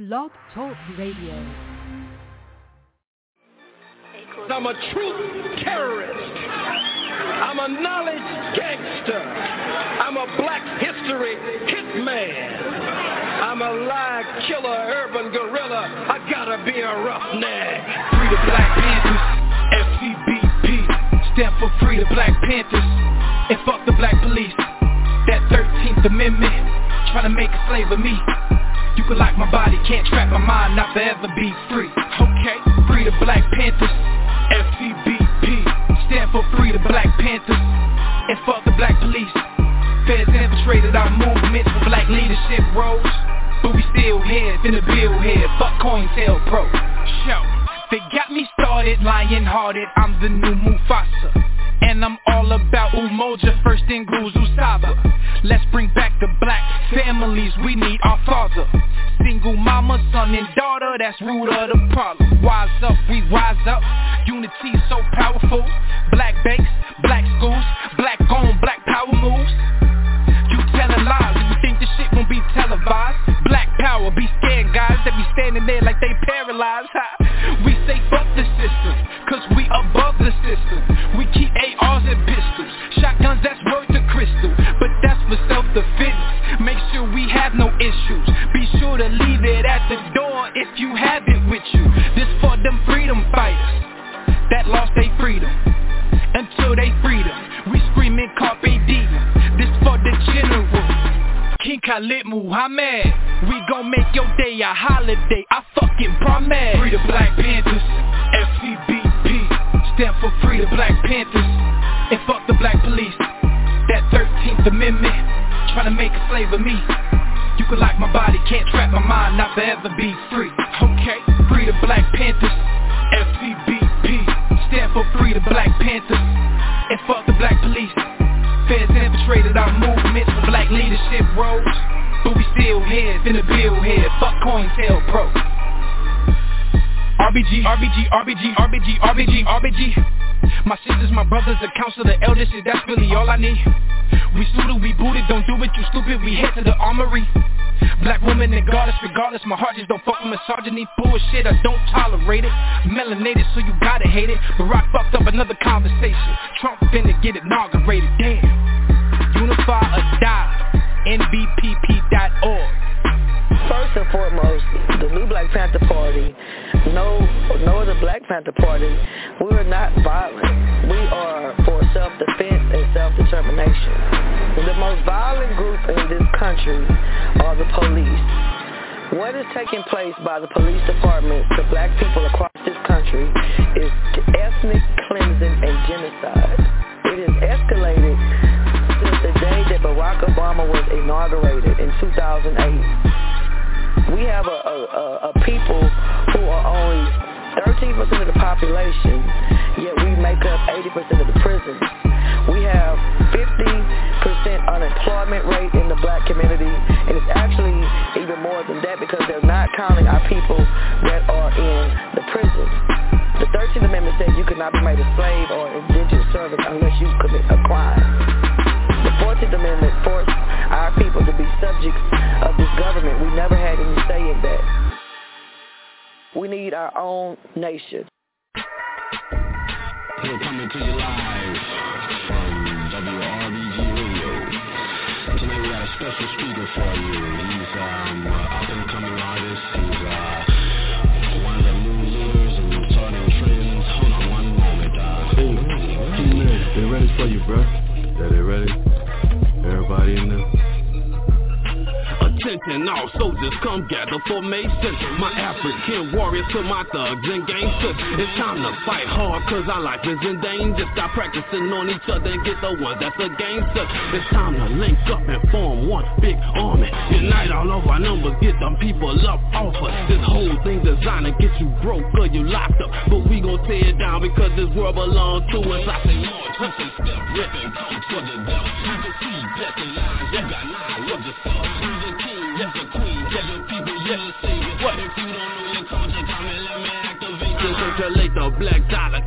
Blog Talk Radio. I'm a truth terrorist. I'm a knowledge gangster. I'm a black history hitman. I'm a lie killer, urban gorilla. I gotta be a roughneck. Free the Black Panthers, FCBP, stand for Free the Black Panthers, and fuck the black police. That 13th Amendment, trying to make a slave of me. You can lock my body, can't trap my mind, not forever be free. Okay, free the Black Panthers, FCBP, stand for Free the Black Panthers, and fuck the black police. Feds infiltrated our movement for black leadership roles, but we still here, finna build here, fuck COINTELPRO. Show, they got me started, lion-hearted, I'm the new Mufasa. And I'm all about Umoja, first in Guzu Saba. Let's bring back the black families, we need our father. Single mama, son and daughter, that's root of the problem. Wise up, we rise up, unity so powerful. Black banks, black schools, black owned, black power moves. You telling lies, you think this shit won't be televised. Black power, be scared guys that be standing there like they paralyzed. We say fuck the system, cause we above the system. We keep ARs and pistols, shotguns that's worth the crystal, but that's for self-defense. Make sure we have no issues, be sure to leave it at the door if you have it with you. This for them freedom fighters that lost their freedom. Until they freedom, we screaming carpe diem. This for the general, King Khalid Muhammad. We gon' make your day a holiday, I fucking promise. Free the Black Panthers, FCBP, stand for Free the Black Panthers, and fuck the black police. That 13th Amendment, tryna make a slave of me. You can lock my body, can't trap my mind, not forever be free. Okay, Free the Black Panthers, FCBP, stand for Free the Black Panthers, and fuck the black police. Feds infiltrated our movement for black leadership roles, but we still here, finna build here, fuck COINTELPRO. RBG, RBG, RBG, RBG, RBG, RBG. My sisters, my brothers, the council, the elders, shit, that's really all I need. We suited, we booted, don't do it, you stupid, we head to the armory. Black woman that guard us regardless, my heart just don't fuck with misogyny, bullshit, I don't tolerate it. Melanated, so you gotta hate it. Barack fucked up another conversation, Trump finna get inaugurated, damn. Unify or die, NBPP.org. First and foremost, the new Black Panther Party, no other Black Panther Party, we are not violent. We are for self-defense and self-determination. The most violent group in this country are the police. What is taking place by the police department to black people across this country is ethnic cleansing and genocide. It has escalated since the day that Barack Obama was inaugurated in 2008. We have a people who are only 13% of the population, yet we make up 80% of the prisons. We have 50% unemployment rate in the black community, and it's actually even more than that because they're not counting our people that are in the prisons. The 13th Amendment says you cannot be made a slave or indentured servant unless you commit a crime. The 14th Amendment forced our people to be subjects of this government. We never had any say in that. We need our own nation. We're coming to you live from WRBG Radio. Tonight we got a special speaker for you. He's up-and-coming artist. He's one of the new leaders and starting trends. Hold on one moment, Hey, T-Man, they ready for you, bro? Yeah, they ready? Everybody in there? Attention, all soldiers come gather formation. My African warriors to my thugs and gangsters. It's time to fight hard cause our life is in danger. Stop practicing on each other and get the ones that's a gangster. It's time to link up and form one big army. Unite all of our numbers, get them people up off us. This whole thing designed to get you broke or you locked up. But we gon' tear it down because this world belongs to us. I say more, twist and step, rip and come for the devil. You can see blessing lines, you got 9 of yourself. Who's the king, yes the queen, yes your people, yes the savior. What if you don't know your culture, come and let me activate you. Circulate the black dollar,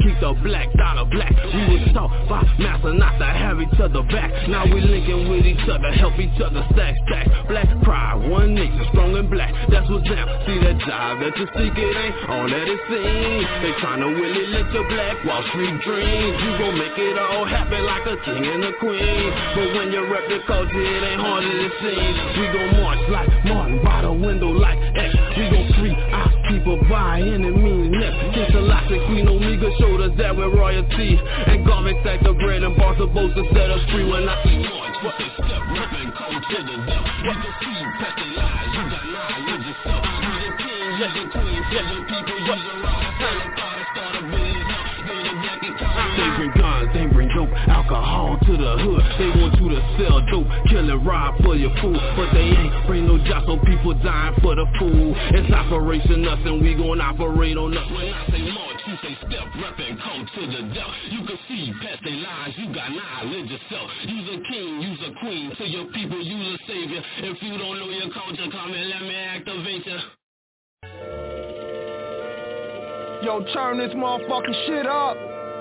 keep the black dollar black. We was taught by master not to have each other back. Now we linking with each other, help each other stack. Black pride, one nation, strong and black. That's what's now. See that job that you seek, it ain't all that it seems. They tryna Willie let your black Wall Street dreams. You gon' make it all happen like a king and a queen. But when you rep the culture, it ain't hard as it seems. We gon' march like Martin by the window like X. We gon' free our people by any means necessary. King Selassie, Queen Omega showed us that we're royalty. And garments stack the bread and bars are supposed to set us free. When I say march, what they step, rip and come to the depth. You can see you past the lies, you got knowledge yourself. You the king, you the queen, you the people, you the rock. Tell them how to start a business, build a black economy. They bring guns, they bring dope, alcohol to the hood. They want you to sell dope, kill and rob for your food. But they ain't bring no jobs, so people dying for the food. It's Operation Us and we gon' operate on us. When I say march, you say step, rep and come to the depth. You can see past their lies, you got knowledge yourself. You's a king, you's a queen, to your people, you's a savior. If you don't know your culture, come and let me activate you. Yo, turn this motherfucking shit up.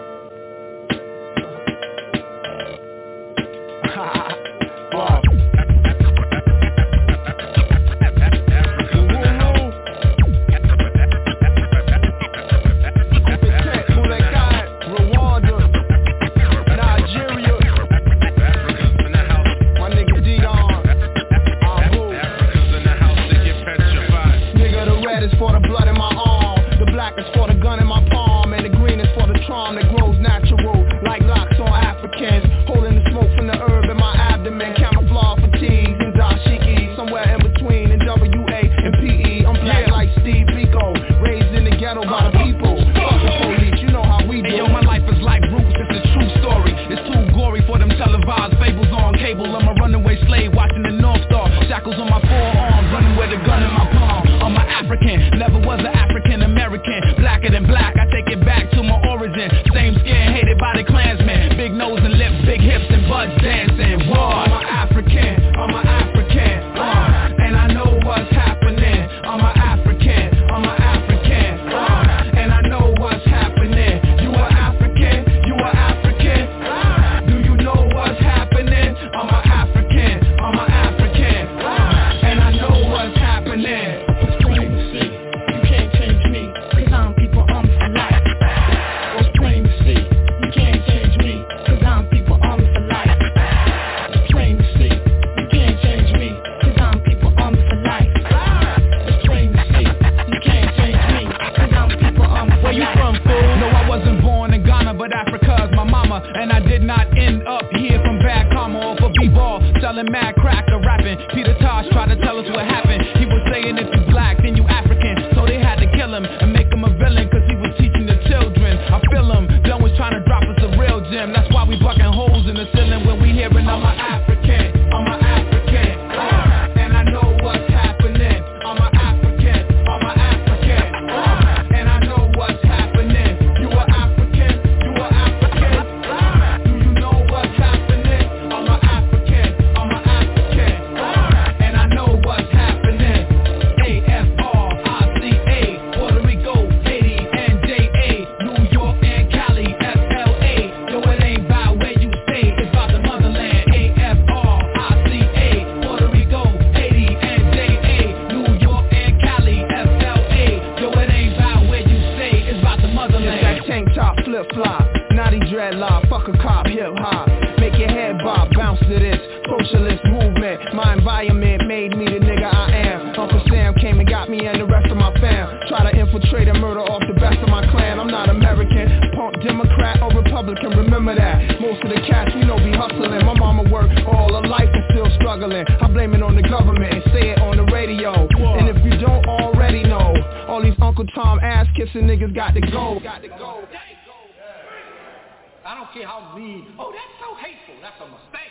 I don't care how mean. Oh, that's so hateful. That's a mistake.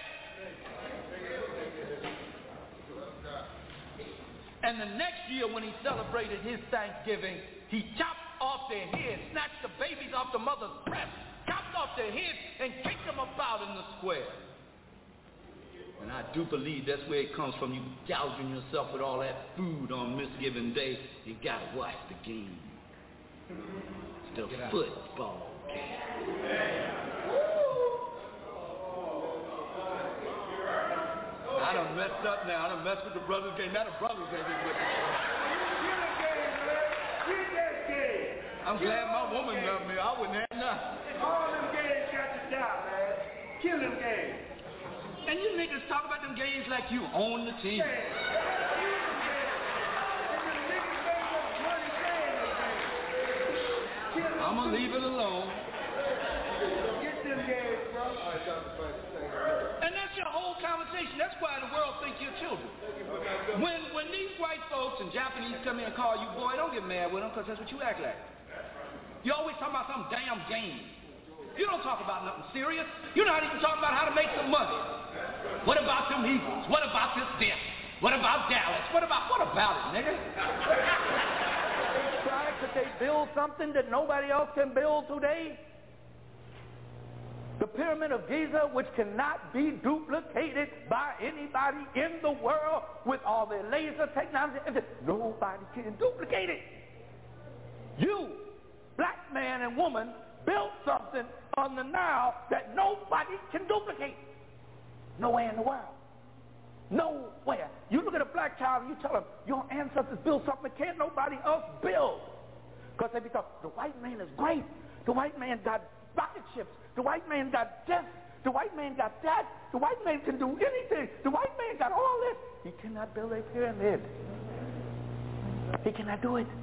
And the next year when he celebrated his Thanksgiving, he chopped off their heads, snatched the babies off the mother's breast, chopped off their heads, and kicked them about in the square. And I do believe that's where it comes from. You gouging yourself with all that food on Misgiving Day. You gotta watch the game. the football game. I done messed up now. I done messed with the brothers game. Now the brothers ain't with me. I'm glad my woman loved me. I wouldn't have nothing. All them games got to die, man. Kill them games. And you niggas talk about them games like you own the team. I'm gonna leave it alone. Get them games, bro. And that's your whole conversation. That's why the world think you're children. When these white folks and Japanese come in and call you boy, don't get mad with them because that's what you act like. You always talk about some damn game. You don't talk about nothing serious. You're not even talking about how to make some money. What about them Eagles? What about this? What about Dallas? What about it, nigga? Could they build something that nobody else can build today? The Pyramid of Giza, which cannot be duplicated by anybody in the world with all their laser technology. Nobody can duplicate it. You, black man and woman, built something on the Nile that nobody can duplicate. Nowhere in the world. Nowhere. You look at a black child and you tell them, your ancestors built something that can't nobody else build. Because they be talking, the white man is great. The white man got rocket ships. The white man got this. The white man got that. The white man can do anything. The white man got all this. He cannot build a pyramid. He cannot do it.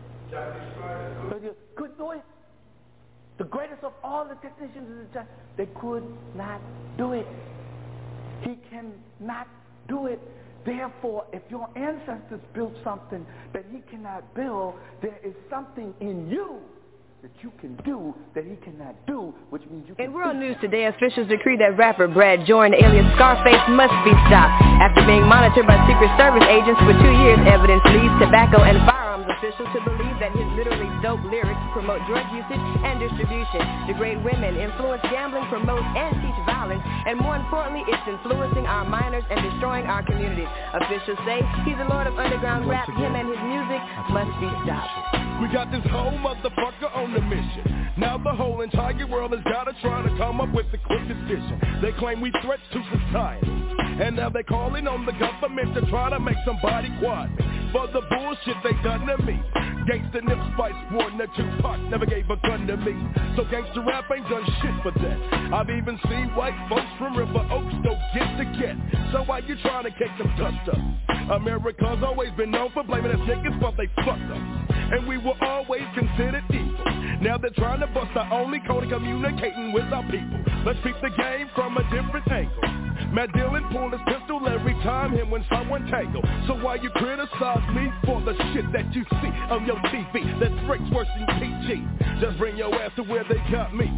Couldn't do it. The greatest of all the technicians in the time, they could not do it. He cannot do it. Therefore, if your ancestors built something that he cannot build, there is something in you that you can do that he cannot do, which means you can. In world news today, officials decree that rapper Brad Jordan, alias Scarface, must be stopped. After being monitored by Secret Service agents for 2 years, evidence leads tobacco and firearms officials to believe that his literally dope lyrics promote drug usage and distribution, degrade women, influence gambling, promote and teach violence, and more importantly, it's influencing our minors and destroying our communities. Officials say he's the lord of underground rap. Him and his music must be stopped. We got this whole motherfucker on the mission. Now the whole entire world has got to try to come up with the quick decision. They claim we threats to society, and now they're calling on the government to try to make somebody quiet me for the bullshit they done to me. Gangsta Nip Spice Warden the Tupac never gave a gun to me, so gangsta rap ain't done shit for that. I've even seen white folks from River Oaks go get. So why you trying to kick them dust up? America's always been known for blaming us niggas for they fucked us, and we were always considered evil. Now they're trying to bust our only code of communicating with our people. Let's peep the game from a different angle. Matt Dillon pulled his pistol every time him when someone tangled. So why you criticize me for the shit that you see on your TV? That breaks worse than PG. Just bring your ass to where they got me,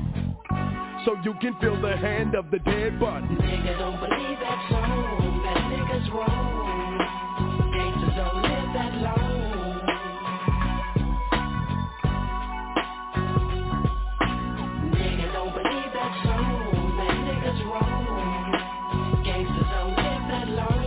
so you can feel the hand of the dead body. Niggas don't believe that song, that niggas wrong. Gangsters don't live that long. Niggas don't believe that song, that niggas wrong. Gangsters don't live that long.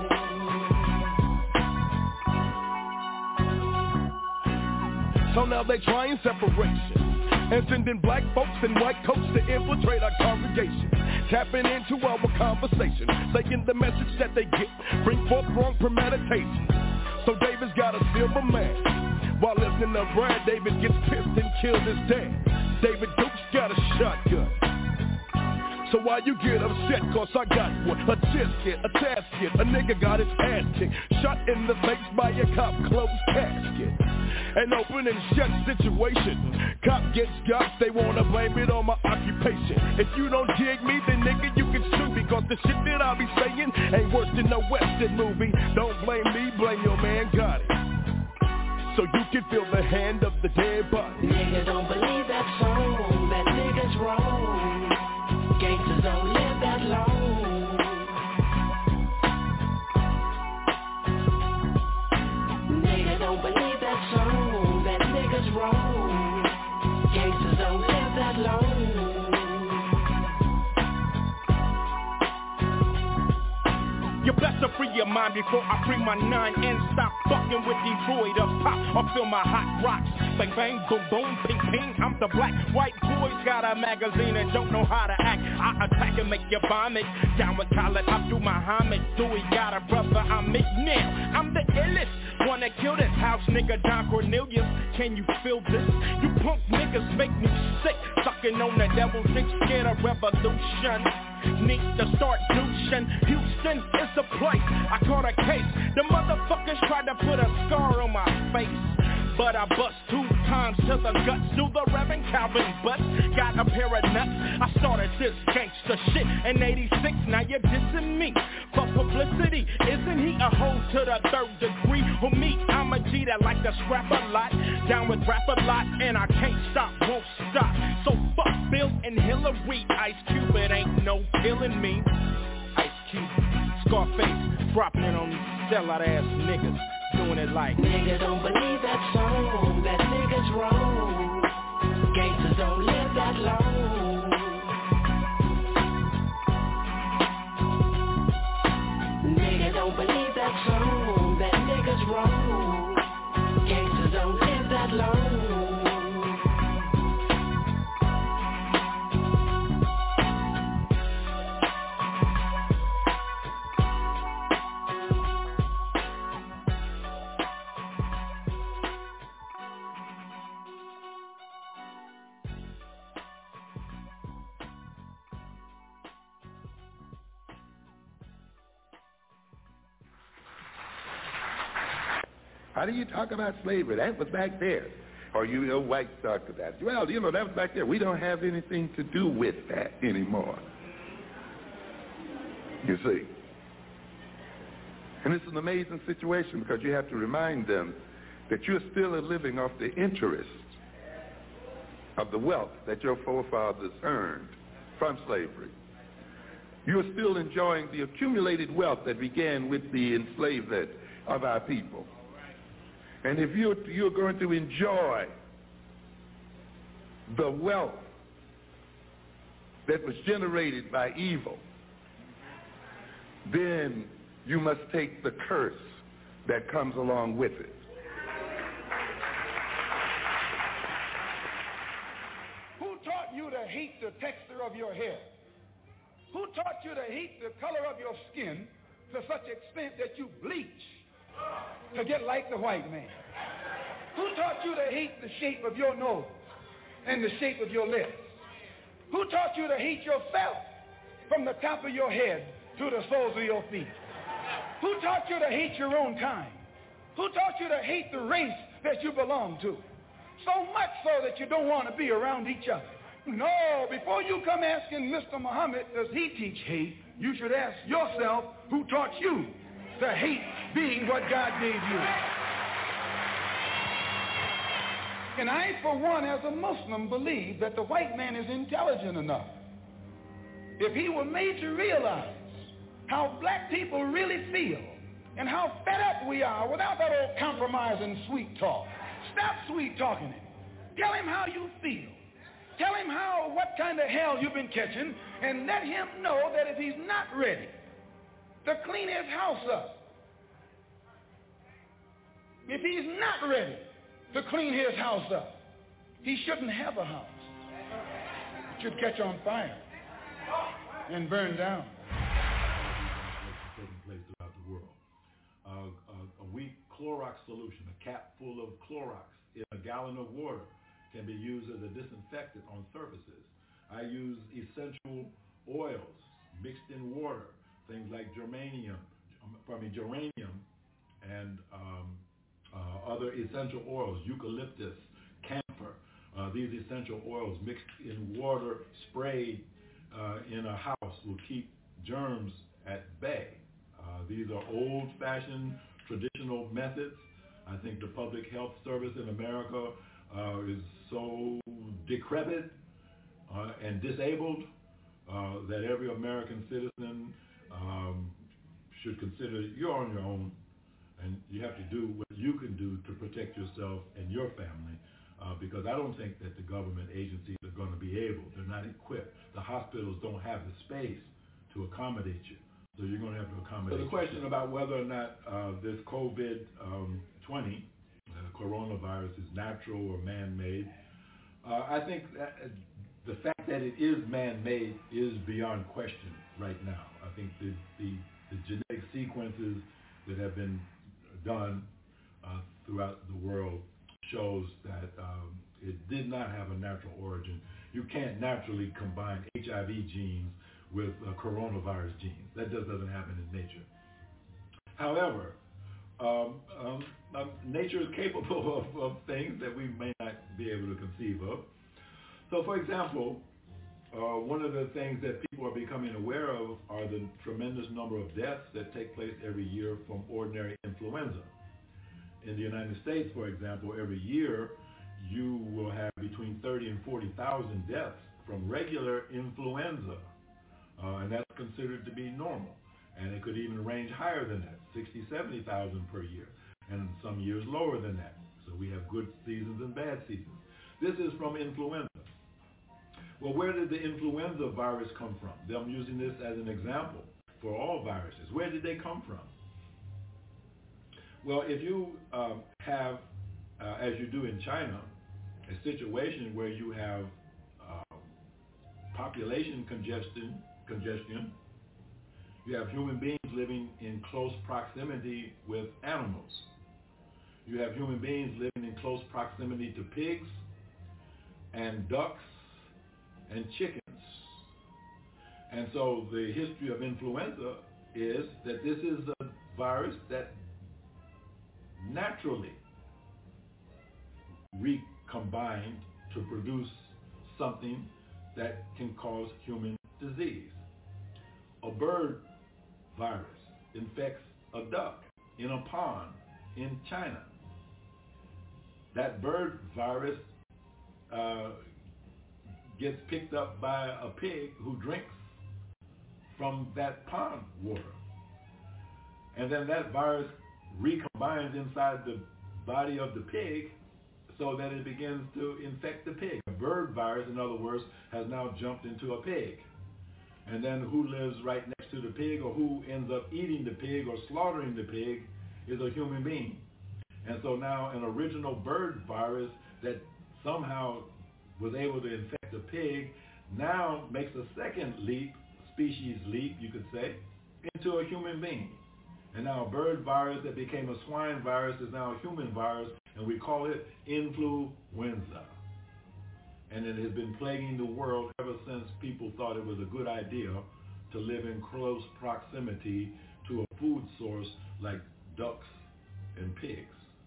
So now they trying separation and sending black folks in white coats to infiltrate our congregation, tapping into our conversation, saying the message that they get bring forth wrong premeditation. So David's got a silver man, while listening to Brad, David gets pissed and kills his dad. David Duke's got a shotgun. So why you get upset? Cause I got one. A tisket, a tasket. A nigga got his ass kicked, shot in the face by a cop, closed casket. An open and shut situation. Cop gets got, they wanna blame it on my occupation. If you don't jig me, then nigga you can sue me, cause the shit that I be saying ain't worse than a Western movie. Don't blame me, blame your man got it, so you can feel the hand of the dead body. Niggas don't believe that song, that niggas wrong. Gangsters don't live that long. Niggas don't believe that song, that niggas wrong. Gangsters don't live that long. You best to free your mind before I free my nine and stop fucking with devoid of pop or feel my hot rocks. Bang bang, boom boom, ping ping. I'm the black white boys got a magazine and don't know how to act. I attack and make you vomit. Down with Khaled Abdul Muhammad. Dewey got a brother I make now. I'm the illest. Wanna kill this house nigga Don Cornelius. Can you feel this? You punk niggas make me sick. Sucking on the devil's dick, scared of revolution. Need to start douching. Houston is the place. I caught a case. The motherfuckers tried to put a scar on my face, but I bust 2 times to the guts. Do the Reverend Calvin bust. Got a pair of nuts. I started this gangster shit in 86. Now you're dissing me for publicity. Isn't he a hoe to the 3rd degree? Who me? I'm a G that like to scrap a lot. Down with rap a lot, and I can't stop, won't stop. So fuck Bill and Hillary. Ice Cube, it ain't no killing me. Ice Cube, Scarface, dropping it on these sellout ass niggas. Doing it like nigga don't believe that song, that nigga's wrong. Gangsters don't live that long. Nigga don't believe that song, that nigga's wrong. Gangsters don't live that long. How do you talk about slavery? That was back there. Or you know, whites talk to that. Well, you know, that was back there. We don't have anything to do with that anymore. You see. And it's an amazing situation because you have to remind them that you're still living off the interest of the wealth that your forefathers earned from slavery. You're still enjoying the accumulated wealth that began with the enslavement of our people. And if you're going to enjoy the wealth that was generated by evil, then you must take the curse that comes along with it. Who taught you to hate the texture of your hair? Who taught you to hate the color of your skin to such extent that you bleach to get like the white man? Who taught you to hate the shape of your nose and the shape of your lips? Who taught you to hate yourself from the top of your head to the soles of your feet? Who taught you to hate your own kind? Who taught you to hate the race that you belong to? So much so that you don't want to be around each other. No, before you come asking Mr. Muhammad, does he teach hate, you should ask yourself, who taught you to hate being what God gave you? And I, for one, as a Muslim, believe that the white man is intelligent enough. If he were made to realize how black people really feel and how fed up we are without that old compromise and sweet talk. Stop sweet talking him. Tell him how you feel. Tell him what kind of hell you've been catching, and let him know that if he's not ready to clean his house up, if he's not ready to clean his house up, he shouldn't have a house. It should catch on fire and burn down. Taking place throughout the world. A weak Clorox solution, a cap full of Clorox in a gallon of water, can be used as a disinfectant on surfaces. I use essential oils mixed in water, things like geranium and other essential oils, eucalyptus, camphor. These essential oils mixed in water, sprayed in a house, will keep germs at bay. These are old-fashioned, traditional methods. I think the public health service in America is so decrepit and disabled that every American citizen should consider you're on your own, and you have to do what you can do to protect yourself and your family, because I don't think that the government agencies are going to be able. They're not equipped. The hospitals don't have the space to accommodate you. So you're going to have to accommodate. So the question about whether or not this COVID-20 coronavirus is natural or man-made, I think that the fact that it is man-made is beyond question right now. I think the genetic sequences that have been done throughout the world shows that it did not have a natural origin. You can't naturally combine HIV genes with coronavirus genes. That just doesn't happen in nature. However, nature is capable of things that we may not be able to conceive of. So, for example, one of the things that people are becoming aware of are the tremendous number of deaths that take place every year from ordinary influenza. In the United States, for example, every year you will have between 30 and 40,000 deaths from regular influenza, and that's considered to be normal. And it could even range higher than that, 60, 70,000 per year, and some years lower than that. So we have good seasons and bad seasons. This is from influenza. Well, where did the influenza virus come from? I'm using this as an example for all viruses. Where did they come from? Well, if you have, as you do in China, a situation where you have population congestion, you have human beings living in close proximity with animals. You have human beings living in close proximity to pigs and ducks and chickens. And so the history of influenza is that this is a virus that naturally recombined to produce something that can cause human disease. A bird virus infects a duck in a pond in China. That bird virus gets picked up by a pig who drinks from that pond water. And then that virus recombines inside the body of the pig so that it begins to infect the pig. A bird virus, in other words, has now jumped into a pig. And then who lives right next to the pig, or who ends up eating the pig or slaughtering the pig, is a human being. And so now an original bird virus that somehow was able to infect a pig now makes a second leap, species leap, you could say, into a human being. And now a bird virus that became a swine virus is now a human virus, and we call it influenza. And it has been plaguing the world ever since people thought it was a good idea to live in close proximity to a food source like ducks and pigs.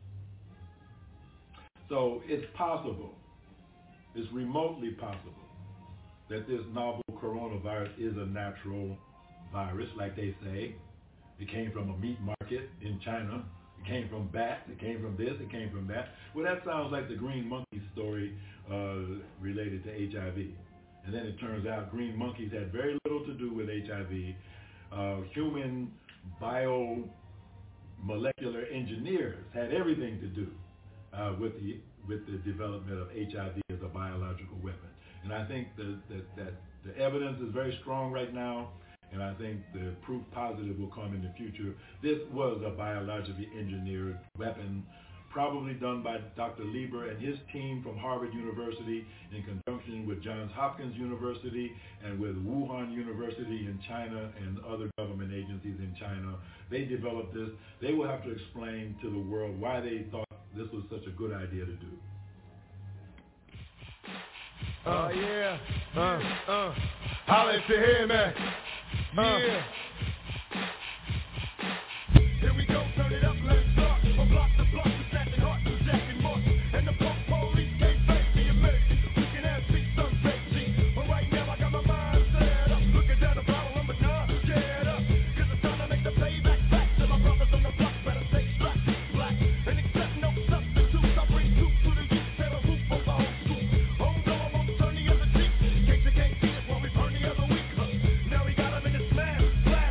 So it's possible, it's remotely possible, that this novel coronavirus is a natural virus, like they say. It came from a meat market in China. It came from bats. It came from this. It came from that. Well, that sounds like the green monkey story related to HIV. And then it turns out green monkeys had very little to do with HIV. Human biomolecular engineers had everything to do with the development of HIV as a biological weapon. And I think that the evidence is very strong right now. And I think the proof positive will come in the future. This was a biologically engineered weapon, probably done by Dr. Lieber and his team from Harvard University in conjunction with Johns Hopkins University and with Wuhan University in China and other government agencies in China. They developed this. They will have to explain to the world why they thought this was such a good idea to do. Holla if you hear me. Yeah. Here we go, turn it up, let's start. From block to block, we're snatching hearts and jacking marks. And the punk police can't face the American. We can have speech, some safety. But right now I got my mind set up. Looking down the barrel, I'm not get up. Cause it's time to make the payback back. To my brothers on the block, better stay strapped. Black, and accept no substitutes. I bring soup to the youth, tear a roof over the whole school. Home door, I'm on turn the other cheek. In case you can't see it while we burn the other week. Now we got 'em in the smash.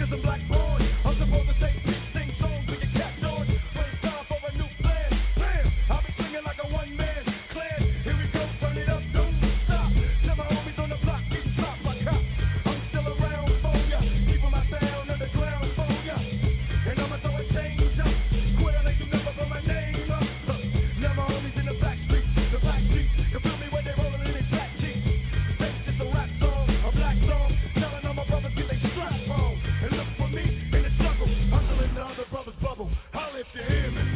Cause I'm black born, I'm supposed to say peace, sing songs with your cap on. But it's time for a new plan. Bam! I'll be singing like a one-man clan. Here we go, turn it up, don't stop. Tell my homies on the block, getting dropped by cops. I'm still around for ya, keeping my sound underground for ya. And I'ma throw a change up, quit like you never put my name up. Now my homies in the black streets, you feel me when they rollin' in their black jeeps. That's just a rap song, a black song, telling all my brothers get they strap on. And look for me in the struggle, hustling the other brothers' bubble. Holla if you hear me.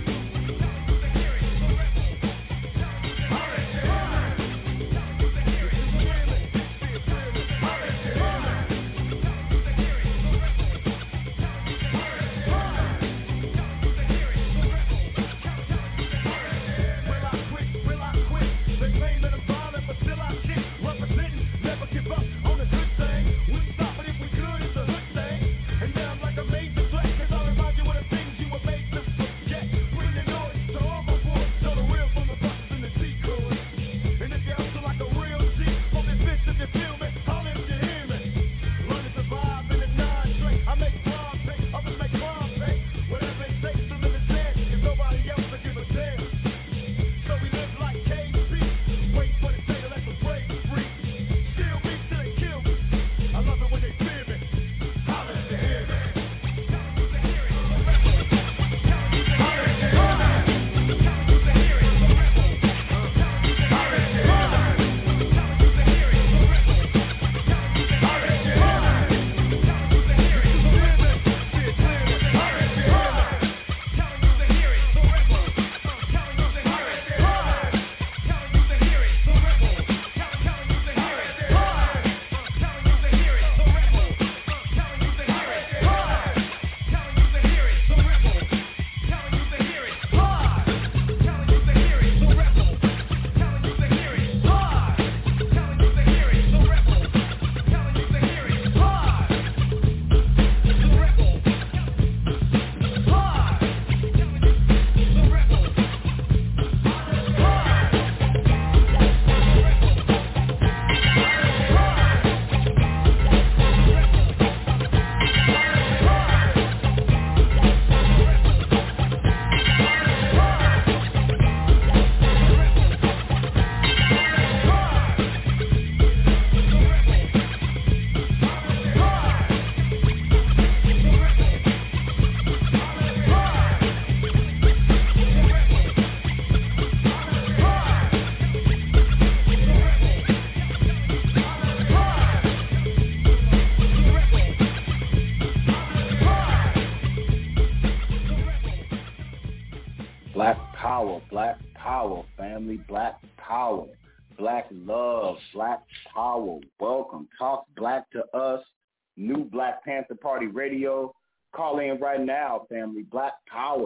family. Black power, black love, black power. Welcome. Talk black to us. New Black Panther Party Radio. Call in right now, family. Black power.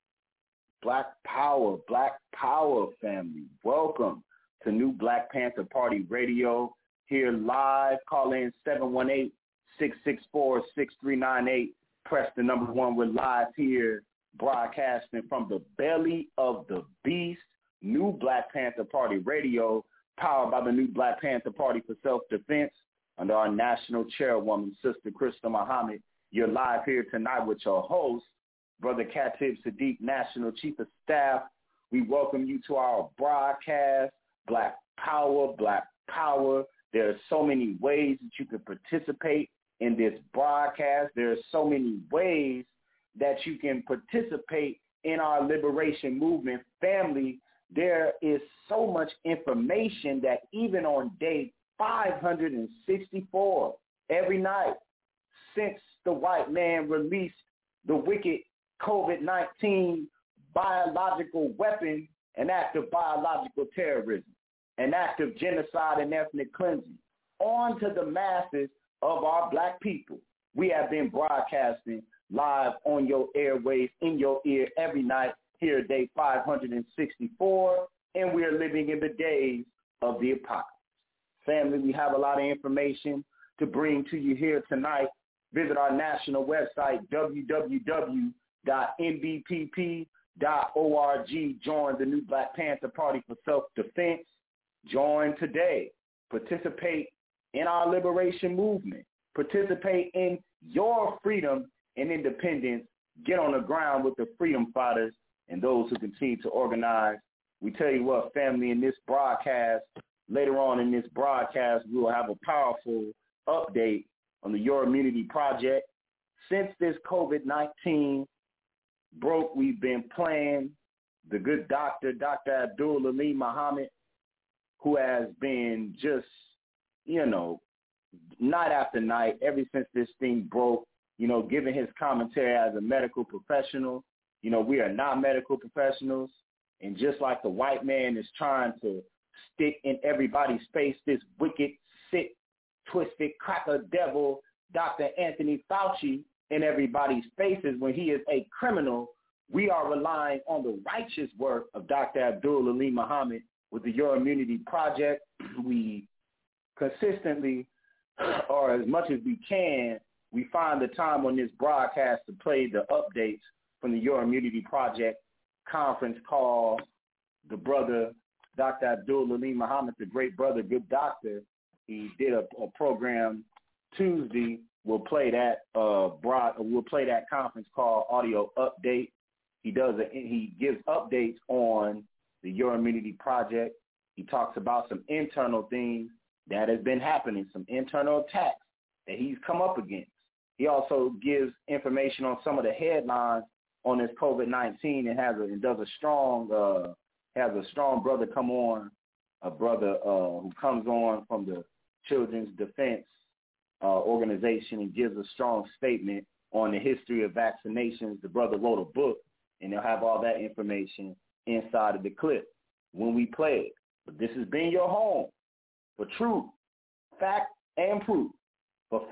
Black power, black power, family. Welcome to New Black Panther Party Radio. Here live. Call in 718-664-6398. Press the number 1. We're live here, broadcasting from the belly of the beast. New Black Panther Party Radio, powered by the New Black Panther Party for Self-Defense under our national chairwoman, Sister Krista Muhammad. You're live here tonight with your host, Brother Khatib Sadiq, National Chief of Staff. We welcome you to our broadcast, Black Power, Black Power. There are so many ways that you can participate in this broadcast. There are so many ways that you can participate in our liberation movement. Family, there is so much information that even on day 564, every night, since the white man released the wicked COVID-19 biological weapon, an act of biological terrorism, an act of genocide and ethnic cleansing, on to the masses of our black people. We have been broadcasting live on your airwaves, in your ear every night, here day 564, and we are living in the days of the apocalypse. Family, we have a lot of information to bring to you here tonight. Visit our national website, www.nbpp.org. Join the New Black Panther Party for Self-Defense. Join today. Participate in our liberation movement. participate in your freedom and independence. Get on the ground with the freedom fighters and those who continue to organize. We tell you what, family, in this broadcast, later on in this broadcast, we will have a powerful update on the Your Immunity Project. Since this COVID-19 broke, we've been playing the good doctor, Dr. Abdul Ali Muhammad, who has been just, night after night, ever since this thing broke, giving his commentary as a medical professional. We are not medical professionals. And just like the white man is trying to stick in everybody's face, this wicked, sick, twisted, cracker devil, Dr. Anthony Fauci, in everybody's faces when he is a criminal, we are relying on the righteous work of Dr. Abdul Ali Muhammad with the Your Immunity Project. We consistently, or as much as we can, we find the time on this broadcast to play the updates from the Your Immunity Project conference call. The brother, Dr. Abdul Ali Muhammad, the great brother, good doctor, he did a program Tuesday. We'll play that conference call audio update. He gives updates on the Your Immunity Project. He talks about some internal things that has been happening, some internal attacks that he's come up against. He also gives information on some of the headlines on this COVID-19 and does a strong brother come on, a brother who comes on from the Children's Defense Organization and gives a strong statement on the history of vaccinations. The brother wrote a book, and they'll have all that information inside of the clip when we play it. But this has been your home for truth, fact, and proof for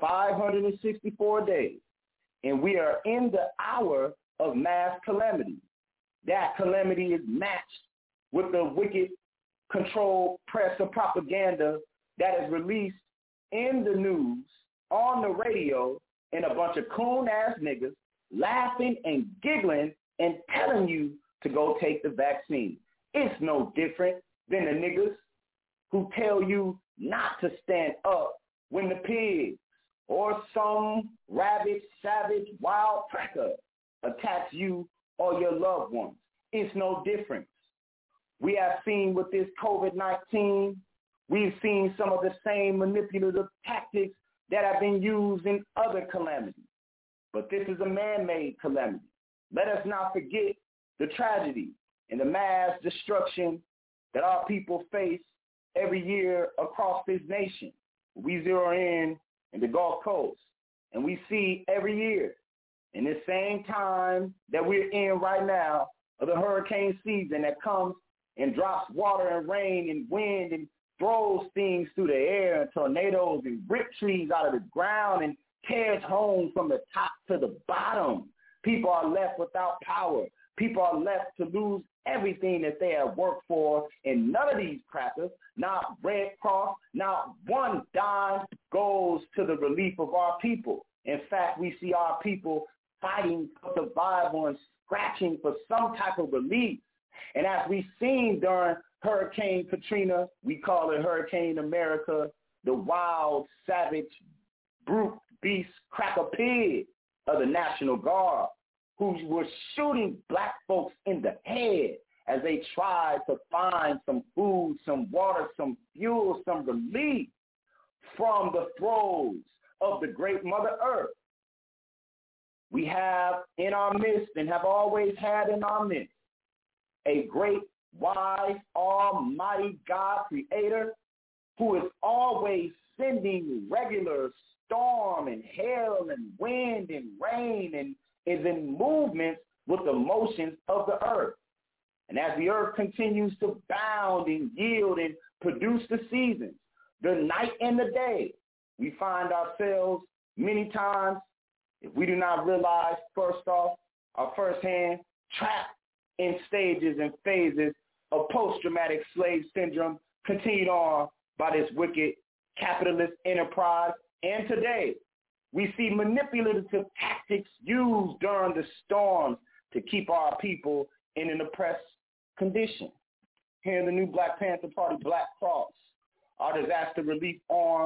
564 days. And we are in the hour of mass calamity. That calamity is matched with the wicked controlled press of propaganda that is released in the news, on the radio, and a bunch of coon-ass niggas laughing and giggling and telling you to go take the vaccine. It's no different than the niggas who tell you not to stand up when the pigs or some rabid, savage, wild cracker attacks you or your loved ones. It's no different. We have seen with this COVID-19, we've seen some of the same manipulative tactics that have been used in other calamities. But this is a man-made calamity. Let us not forget the tragedy and the mass destruction that our people face every year across this nation. We zero in the Gulf Coast, and we see every year in this same time that we're in right now of the hurricane season that comes and drops water and rain and wind and throws things through the air and tornadoes and rip trees out of the ground and tears homes from the top to the bottom. People are left without power. People are left to lose everything that they have worked for, and none of these crackers, not Red Cross, not one dime goes to the relief of our people. In fact, we see our people fighting for survival and scratching for some type of relief. And as we've seen during Hurricane Katrina, we call it Hurricane America, the wild, savage, brute, beast, cracker pig of the National Guard, who were shooting black folks in the head as they tried to find some food, some water, some fuel, some relief from the throes of the great Mother Earth. We have in our midst and have always had in our midst a great, wise, almighty God creator who is always sending regular storm and hail and wind and rain and is in movement with the motions of the earth. And as the earth continues to bound and yield and produce the seasons, the night and the day, we find ourselves many times, if we do not realize, first off, our firsthand, trapped in stages and phases of post-traumatic slave syndrome continued on by this wicked capitalist enterprise. And today, we see manipulative tactics used during the storms to keep our people in an oppressed condition. Here in the new Black Panther Party, Black Cross, our disaster relief arm,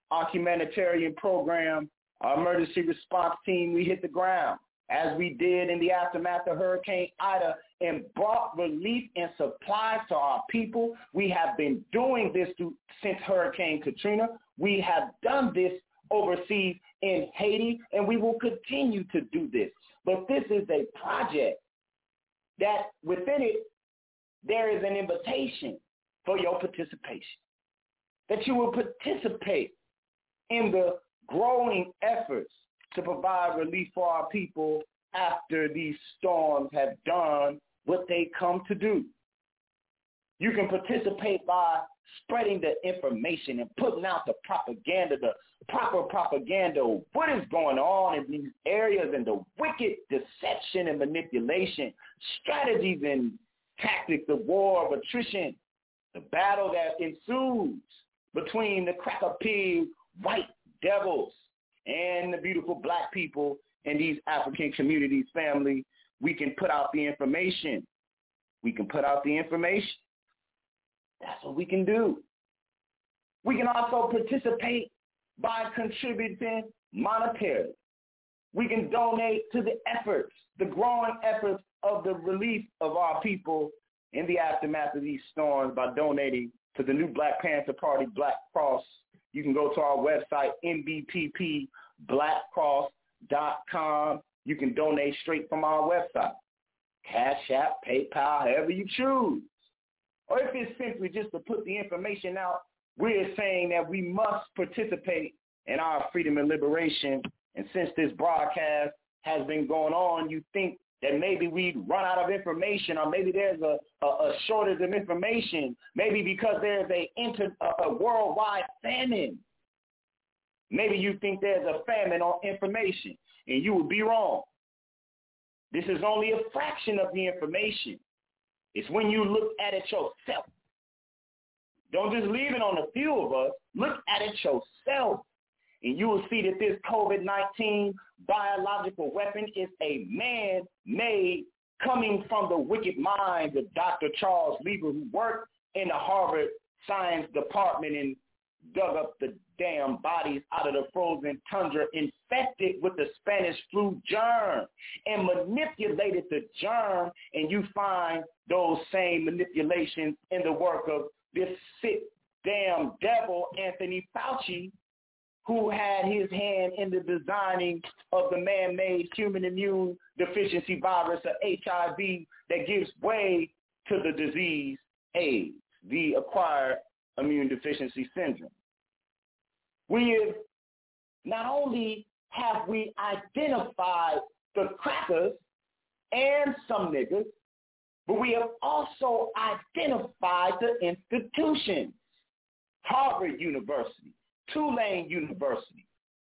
our humanitarian program, our emergency response team, we hit the ground, as we did in the aftermath of Hurricane Ida, and brought relief and supplies to our people. We have been doing this since Hurricane Katrina. We have done this overseas in Haiti, and we will continue to do this. But this is a project that within it, there is an invitation for your participation, that you will participate in the growing efforts to provide relief for our people after these storms have done what they come to do. You can participate by spreading the information and putting out the propaganda, the proper propaganda of what is going on in these areas and the wicked deception and manipulation, strategies and tactics of war, of attrition, the battle that ensues between the cracker pig, white devils, and the beautiful black people in these African communities, family. We can put out the information. We can put out the information. That's what we can do. We can also participate by contributing monetarily. We can donate to the efforts, the growing efforts of the relief of our people in the aftermath of these storms by donating to the new Black Panther Party, Black Cross. You can go to our website, mbppblackcross.com. You can donate straight from our website. Cash App, PayPal, however you choose. Or if it's simply just to put the information out, we're saying that we must participate in our freedom and liberation. And since this broadcast has been going on, you think that maybe we'd run out of information, or maybe there's a shortage of information, maybe because there's a worldwide famine. Maybe you think there's a famine on information, and you would be wrong. This is only a fraction of the information. It's when you look at it yourself. Don't just leave it on a few of us. Look at it yourself. And you will see that this COVID-19 biological weapon is a man-made, coming from the wicked minds of Dr. Charles Lieber, who worked in the Harvard Science Department and dug up the damn bodies out of the frozen tundra, infected with the Spanish flu germ, and manipulated the germ. And you find those same manipulations in the work of this sick damn devil, Anthony Fauci, who had his hand in the designing of the man-made human immune deficiency virus, or HIV, that gives way to the disease AIDS, the acquired immune deficiency syndrome. Not only have we identified the crackers and some niggas, but we have also identified the institutions. Harvard University, Tulane University,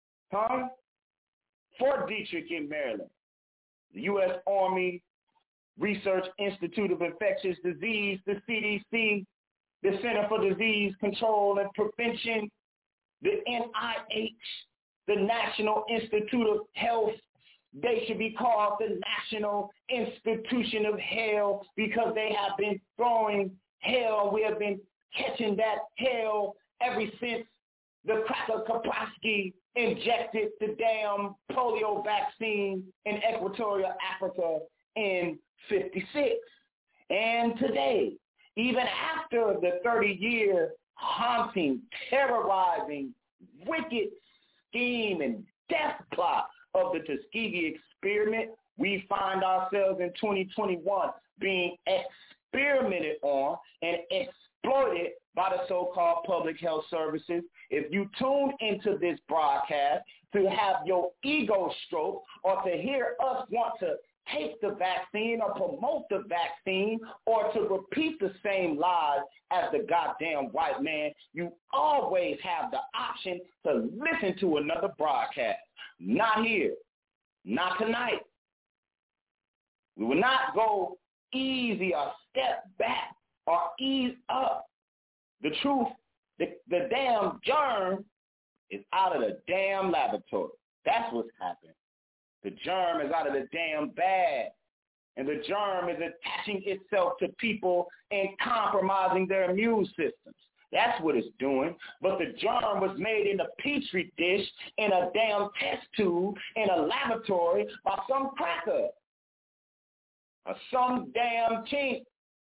Fort Detrick in Maryland, the U.S. Army Research Institute of Infectious Disease, the CDC, the Center for Disease Control and Prevention, the NIH, the National Institute of Health. They should be called the National Institution of Hell, because they have been throwing hell. We have been catching that hell ever since the cracker Kaprowski injected the damn polio vaccine in Equatorial Africa in 1956. And today, even after the 30-year haunting, terrorizing, wicked scheme and death plot of the Tuskegee experiment, we find ourselves in 2021 being experimented on and exploited by the so-called public health services. If you tune into this broadcast to have your ego stroke, or to hear us want to take the vaccine or promote the vaccine, or to repeat the same lies as the goddamn white man, you always have the option to listen to another broadcast. Not here. Not tonight. We will not go easy or step back or ease up. The truth, the damn germ is out of the damn laboratory. That's what's happening. The germ is out of the damn bag. And the germ is attaching itself to people and compromising their immune systems. That's what it's doing. But the germ was made in a petri dish, in a damn test tube, in a laboratory by some cracker or some damn chink.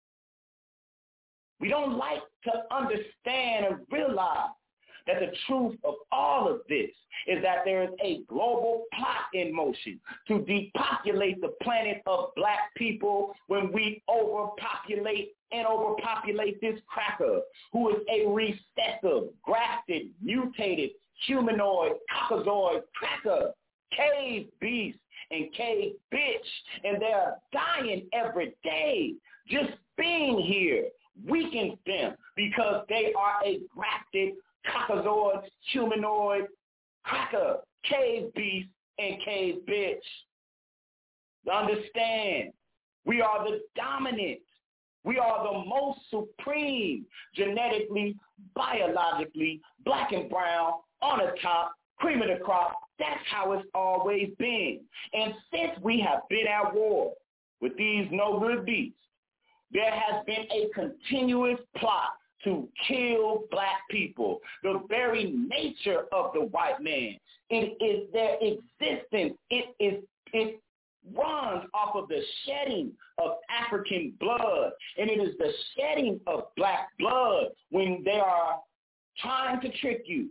We don't like to understand and realize that the truth of all of this is that there is a global plot in motion to depopulate the planet of black people when we overpopulate this cracker who is a recessive, grafted, mutated, humanoid, caucasoid cracker, cave beast and cave bitch, and they are dying every day. Just being here weakens them because they are a grafted, caucasoid, humanoid, cracker, cave beast, and cave bitch. Understand, we are the dominant. We are the most supreme, genetically, biologically, black and brown, on the top, cream of the crop. That's how it's always been. And since we have been at war with these no good beasts, there has been a continuous plot to kill black people. The very nature of the white man, it is their existence. It runs off of the shedding of African blood, and it is the shedding of black blood when they are trying to trick you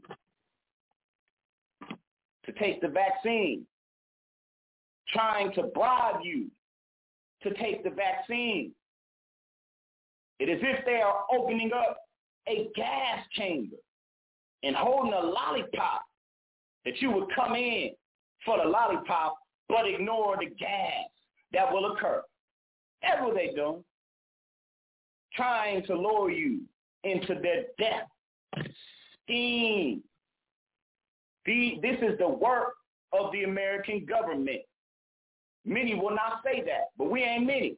to take the vaccine, trying to bribe you to take the vaccine. It is if they are opening up a gas chamber and holding a lollipop that you would come in for the lollipop but ignore the gas that will occur. That's what they're doing, trying to lure you into their death scheme. This is the work of the American government. Many will not say that, but we ain't many.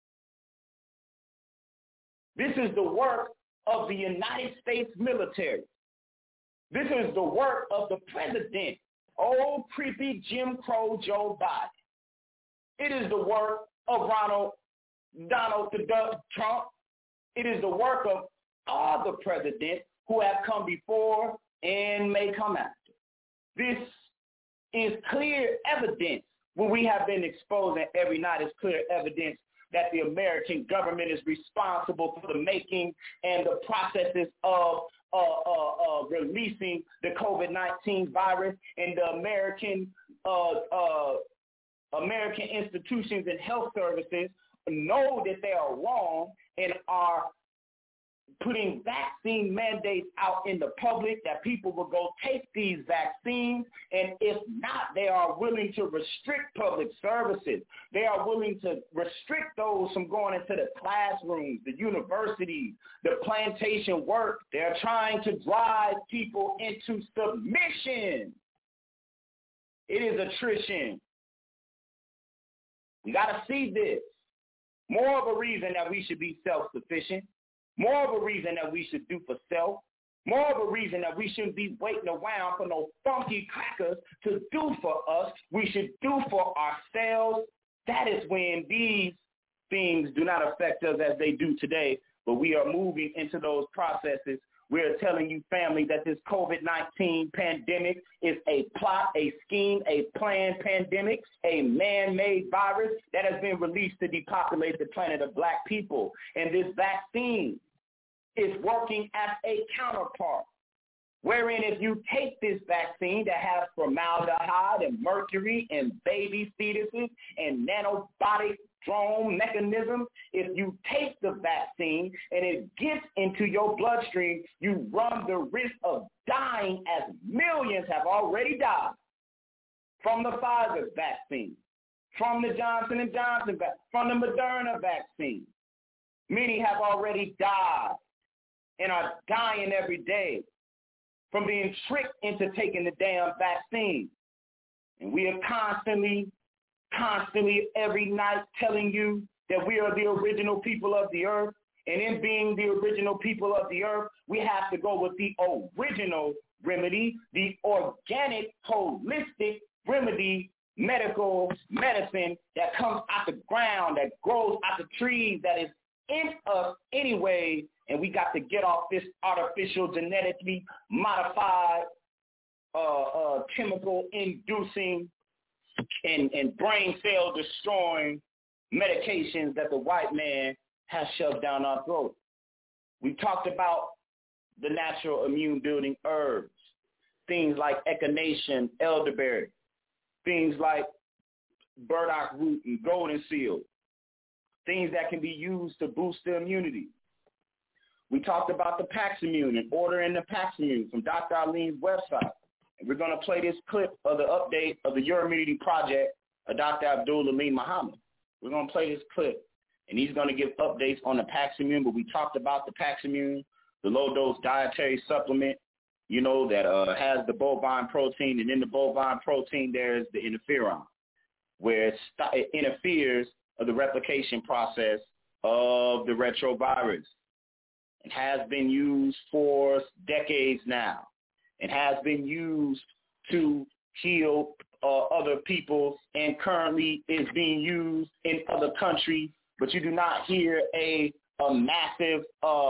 This is the work of the United States military. This is the work of the president, old creepy Jim Crow Joe Biden. It is the work of Donald the Duck Trump. It is the work of all the presidents who have come before and may come after. This is clear evidence when we have been exposing every night is clear evidence that the American government is responsible for the making and the processes of releasing the COVID-19 virus, and the American institutions and health services know that they are wrong and are putting vaccine mandates out in the public that people will go take these vaccines, and if not, they are willing to restrict public services. They are willing to restrict those from going into the classrooms, the universities, the plantation work. They're trying to drive people into submission. It is attrition. We got to see this. More of a reason that we should be self-sufficient. More of a reason that we should do for self. More of a reason that we shouldn't be waiting around for no funky crackers to do for us. We should do for ourselves. That is when these things do not affect us as they do today, but we are moving into those processes. We're telling you, family, that this COVID-19 pandemic is a plot, a scheme, a planned pandemic, a man-made virus that has been released to depopulate the planet of black people. And this vaccine is working as a counterpart, wherein if you take this vaccine that has formaldehyde and mercury and baby fetuses and nanobotic drone mechanism, if you take the vaccine and it gets into your bloodstream, you run the risk of dying, as millions have already died from the Pfizer vaccine, from the Johnson & Johnson vaccine, from the Moderna vaccine. Many have already died and are dying every day from being tricked into taking the damn vaccine. And we are constantly every night telling you that we are the original people of the earth. And in being the original people of the earth, we have to go with the original remedy, the organic, holistic remedy, medical medicine that comes out the ground, that grows out the trees, that is in us anyway, and we got to get off this artificial, genetically modified, chemical-inducing and brain cell destroying medications that the white man has shoved down our throat. We talked about the natural immune building herbs, things like echinacea, elderberry, things like burdock root and golden seal, things that can be used to boost the immunity. We talked about the Paximune and ordering the Paximune from Dr. Alim's website. We're going to play this clip of the update of the Your Immunity Project of Dr. Abdul Alim Muhammad. We're going to play this clip, and he's going to give updates on the Paximune, but we talked about the Paximune, the low-dose dietary supplement, that has the bovine protein, and in the bovine protein there is the interferon, where it interferes with the replication process of the retrovirus. It has been used for decades now. It has been used to heal other people and currently is being used in other countries, but you do not hear a massive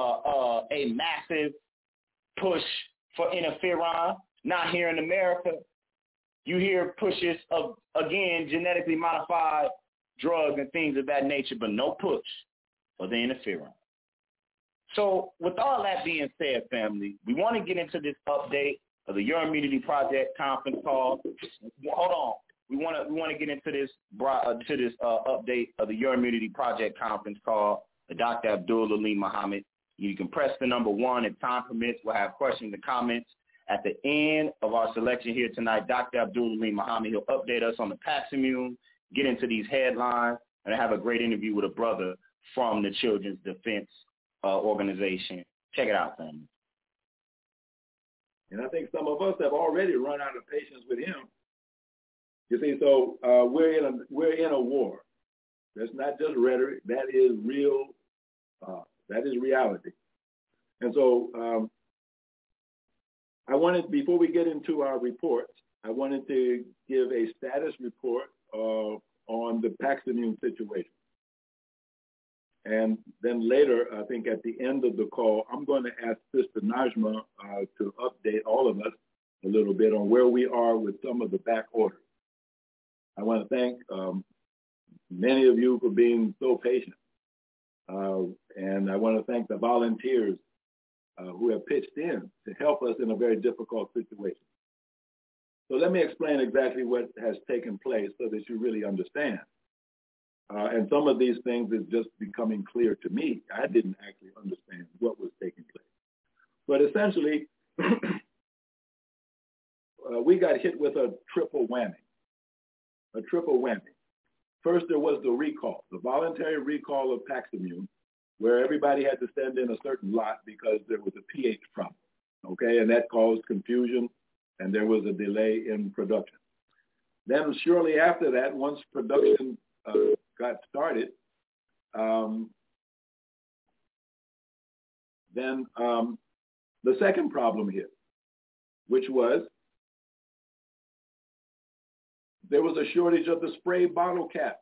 push for interferon. Not here in America. You hear pushes of, again, genetically modified drugs and things of that nature, but no push for the interferon. So with all that being said, family, we want to get into this update of the Your Immunity Project conference call. Hold on. We want to get into this update of the Your Immunity Project conference call. Dr. Abdul Alim Muhammad. You can press the number 1 if time permits. We'll have questions and comments at the end of our selection here tonight. Dr. Abdul Alim Muhammad, he'll update us on the Paximune, get into these headlines, and have a great interview with a brother from the Children's Defense Organization. Check it out, family. And I think some of us have already run out of patience with him. You see, so we're in a war. That's not just rhetoric. That is real. That is reality. And so I wanted, before we get into our reports, I wanted to give a status report on the Paximune situation. And then later, I think at the end of the call, I'm going to ask Sister Najma to update all of us a little bit on where we are with some of the back orders. I want to thank many of you for being so patient. And I want to thank the volunteers who have pitched in to help us in a very difficult situation. So let me explain exactly what has taken place so that you really understand. And some of these things is just becoming clear to me. I didn't actually understand what was taking place. But essentially, we got hit with a triple whammy. First, there was the recall, the voluntary recall of Paximune, where everybody had to send in a certain lot because there was a pH problem, okay? And that caused confusion, and there was a delay in production. Then shortly after that, once production got started, then the second problem hit, which was there was a shortage of the spray bottle caps.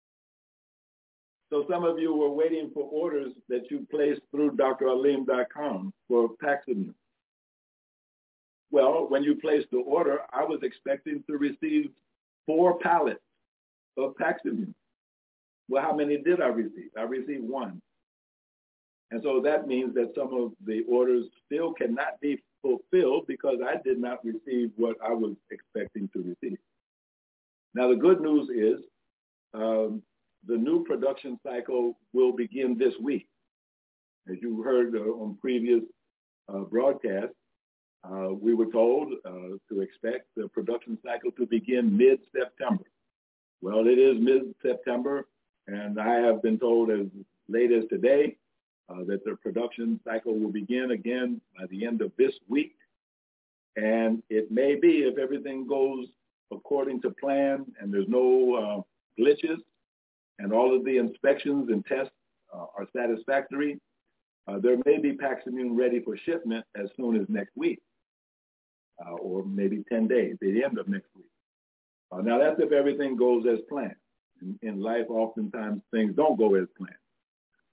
So some of you were waiting for orders that you placed through dralim.com for Paximune. Well, when you placed the order, I was expecting to receive 4 pallets of Paximune. Well, how many did I receive? I received 1. And so that means that some of the orders still cannot be fulfilled because I did not receive what I was expecting to receive. Now, the good news is the new production cycle will begin this week. As you heard on previous broadcasts, we were told to expect the production cycle to begin mid-September. Well, it is mid-September, and I have been told as late as today that the production cycle will begin again by the end of this week. And it may be, if everything goes according to plan and there's no glitches and all of the inspections and tests are satisfactory, there may be Paximune ready for shipment as soon as next week, or maybe 10 days, at the end of next week. Now, that's if everything goes as planned. In life, oftentimes, things don't go as planned.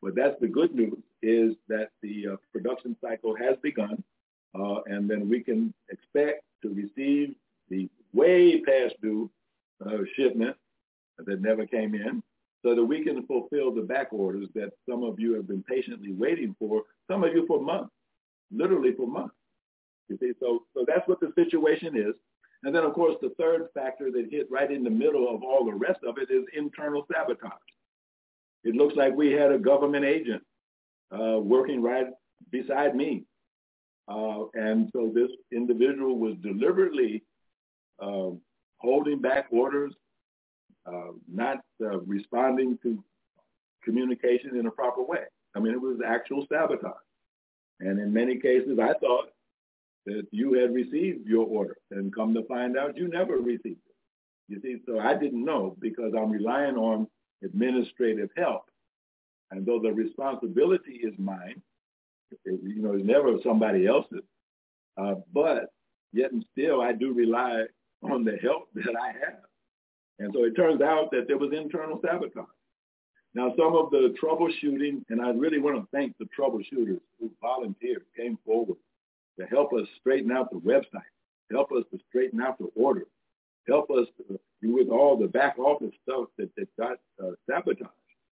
But that's the good news, is that the production cycle has begun, and then we can expect to receive the way past due shipment that never came in, so that we can fulfill the back orders that some of you have been patiently waiting for, some of you for months, literally for months. You see, so that's what the situation is. And then, of course, the third factor that hit right in the middle of all the rest of it is internal sabotage. It looks like we had a government agent working right beside me. And so this individual was deliberately holding back orders, not responding to communication in a proper way. I mean, it was actual sabotage. And in many cases, I thought that you had received your order, and come to find out you never received it. You see, so I didn't know, because I'm relying on administrative help. And though the responsibility is mine, it's never somebody else's, but yet and still I do rely on the help that I have. And so it turns out that there was internal sabotage. Now, some of the troubleshooting, and I really want to thank the troubleshooters who volunteered, came forward to help us straighten out the website, help us to straighten out the order, help us with all the back office stuff that got sabotaged.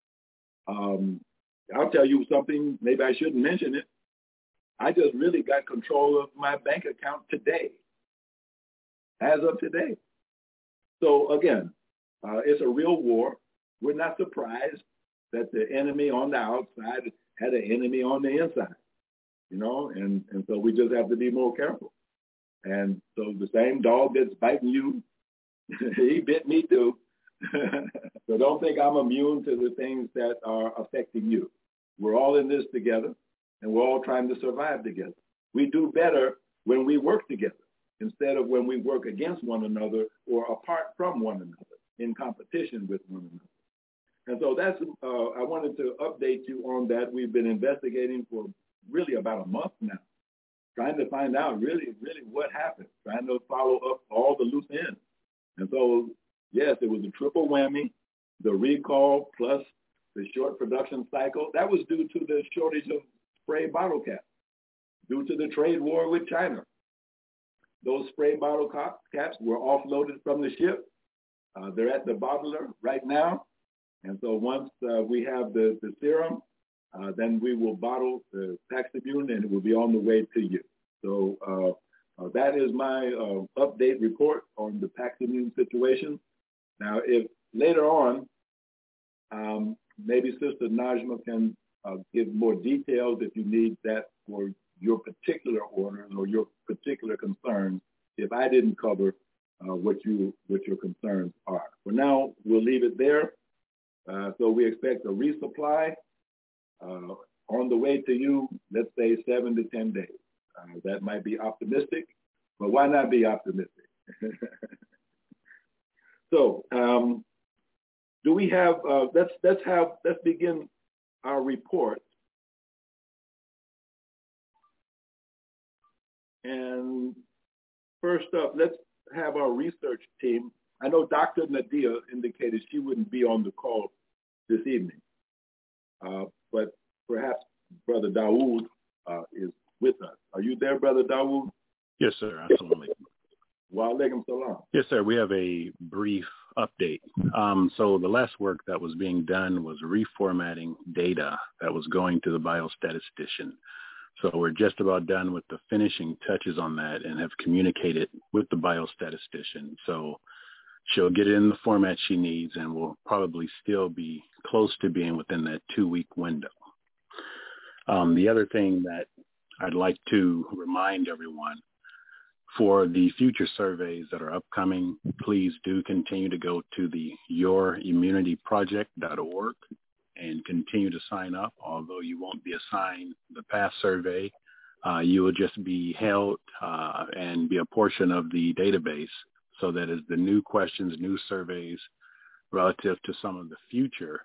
I'll tell you something, maybe I shouldn't mention it. I just really got control of my bank account today, as of today. So again, it's a real war. We're not surprised that the enemy on the outside had an enemy on the inside, and so we just have to be more careful. And so the same dog that's biting you, he bit me too. So don't think I'm immune to the things that are affecting you. We're all in this together, and we're all trying to survive together. We do better when we work together instead of when we work against one another or apart from one another, in competition with one another. And so that's, I wanted to update you on that. We've been investigating for really about a month now, trying to find out really what happened, trying to follow up all the loose ends. And so, yes, it was a triple whammy, the recall plus the short production cycle. That was due to the shortage of spray bottle caps, due to the trade war with China. Those spray bottle caps were offloaded from the ship. They're at the bottler right now. And so once we have the serum, then we will bottle the Paximune, and it will be on the way to you. So that is my update report on the Paximune situation. Now, if later on, maybe Sister Najma can give more details if you need that for your particular orders or your particular concerns, if I didn't cover what your concerns are. For now, we'll leave it there. So we expect a resupply on the way to you, let's say 7 to 10 days. That might be optimistic, but why not be optimistic? So do we have, let's begin our report. And first up, let's have our research team. I know Dr. Nadia indicated she wouldn't be on the call this evening, but perhaps Brother Dawood is with us. Are you there, Brother Dawood? Yes, sir. Absolutely. Wa alaikum salam. Yes, sir. We have a brief update. So the last work that was being done was reformatting data that was going to the biostatistician. So we're just about done with the finishing touches on that and have communicated with the biostatistician. So she'll get it in the format she needs, and will probably still be close to being within that 2-week window. The other thing that I'd like to remind everyone, for the future surveys that are upcoming, please do continue to go to the yourimmunityproject.org and continue to sign up. Although you won't be assigned the past survey, you will just be held and be a portion of the database, so that as the new questions, new surveys relative to some of the future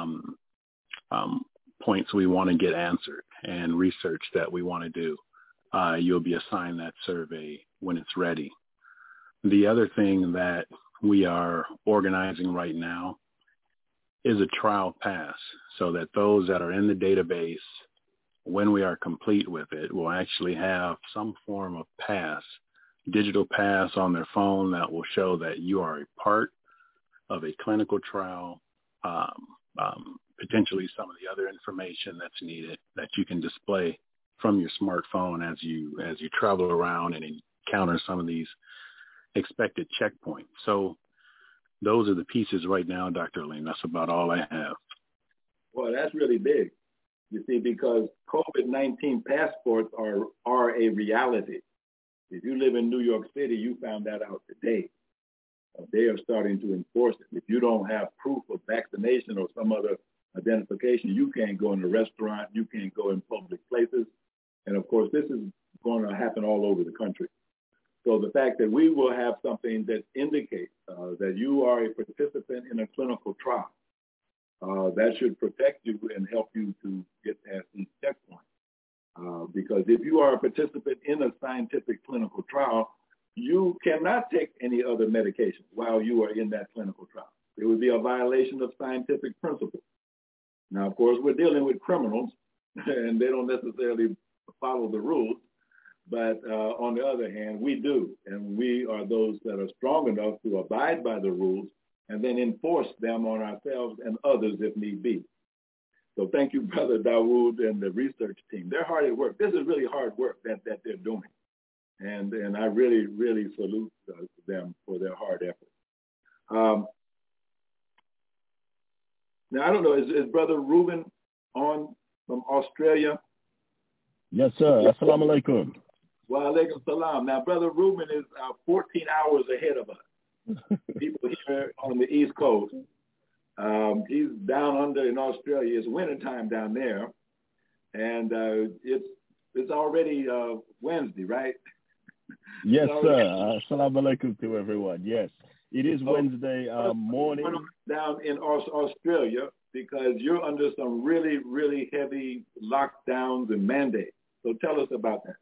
points we want to get answered and research that we want to do, you'll be assigned that survey when it's ready. The other thing that we are organizing right now is a trial pass, so that those that are in the database, when we are complete with it, will actually have some form of pass, digital pass on their phone that will show that you are a part of a clinical trial, potentially some of the other information that's needed that you can display from your smartphone as you travel around and encounter some of these expected checkpoints. So those are the pieces right now, Dr. Aleem. That's about all I have. Well, that's really big, you see, because COVID-19 passports are a reality. If you live in New York City, you found that out today. They are starting to enforce it. If you don't have proof of vaccination or some other identification, you can't go in a restaurant, you can't go in public places. And of course, this is going to happen all over the country. So the fact that we will have something that indicates that you are a participant in a clinical trial, that should protect you and help you to get past these checkpoints. Because if you are a participant in a scientific clinical trial, you cannot take any other medication while you are in that clinical trial. It would be a violation of scientific principles. Now, of course, we're dealing with criminals, and they don't necessarily follow the rules. But on the other hand, we do, and we are those that are strong enough to abide by the rules and then enforce them on ourselves and others if need be. So thank you, Brother Dawood and the research team. They're hard at work. This is really hard work that they're doing. And I really, really salute them for their hard effort. Now, I don't know, is Brother Reuben on from Australia? Yes, sir. Assalamu alaikum. Wa alaikum salam. Now, Brother Reuben is 14 hours ahead of us. People here on the East Coast. He's down under in Australia. It's wintertime down there. And it's already Wednesday, right? Yes, sir. Assalamu alaikum to everyone. Yes, it is Wednesday morning. Down in Australia, because you're under some really, really heavy lockdowns and mandates. So tell us about that.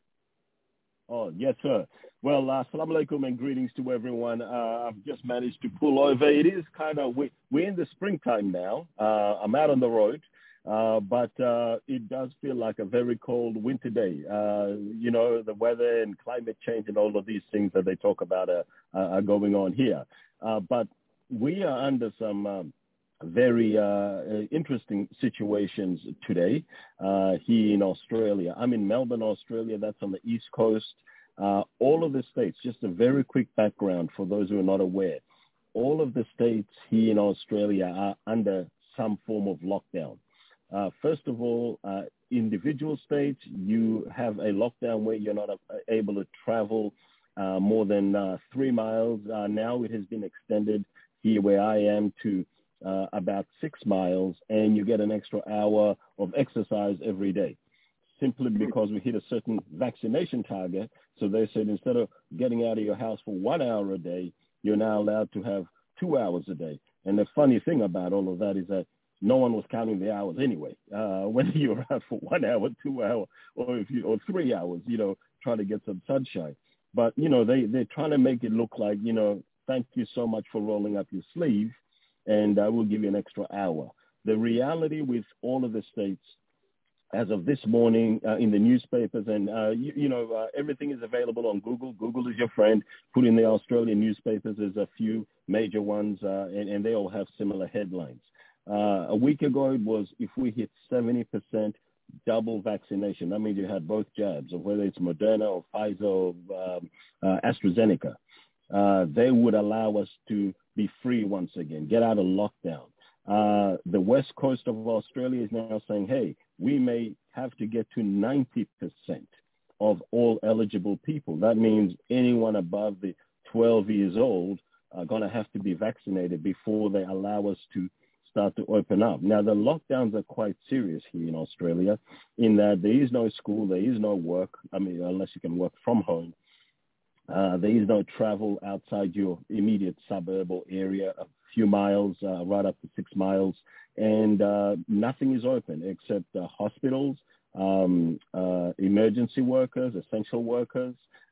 Oh, yes, sir. Well, assalamu alaikum and greetings to everyone. I've just managed to pull over. It is kind of, we're in the springtime now. I'm out on the road. But it does feel like a very cold winter day. You know, the weather and climate change and all of these things that they talk about are going on here. But we are under some very interesting situations today here in Australia. I'm in Melbourne, Australia. That's on the East Coast. All of the states, just a very quick background for those who are not aware, all of the states here in Australia are under some form of lockdown. First of all, individual states, you have a lockdown where you're not able to travel more than 3 miles. Now it has been extended here where I am to about 6 miles, and you get an extra hour of exercise every day, simply because we hit a certain vaccination target. So they said instead of getting out of your house for 1 hour a day, you're now allowed to have 2 hours a day. And the funny thing about all of that is that no one was counting the hours anyway. Whether you're out for 1 hour, 2 hours, or 3 hours, you know, trying to get some sunshine. But, you know, they're trying to make it look like, you know, thank you so much for rolling up your sleeve, and I will give you an extra hour. The reality with all of the states, as of this morning in the newspapers, and, everything is available on Google. Google is your friend. Put in the Australian newspapers. There's a few major ones, and they all have similar headlines. A week ago, it was if we hit 70% double vaccination, that means you had both jabs, or whether it's Moderna or Pfizer or AstraZeneca, they would allow us to be free once again, get out of lockdown. The west coast of Australia is now saying, hey, we may have to get to 90% of all eligible people. That means anyone above the 12 years old are going to have to be vaccinated before they allow us to start to open up. Now, the lockdowns are quite serious here in Australia in that there is no school, there is no work, unless you can work from home. There is no travel outside your immediate suburb or area, a few miles, right up to 6 miles, and nothing is open except hospitals, emergency workers, essential workers,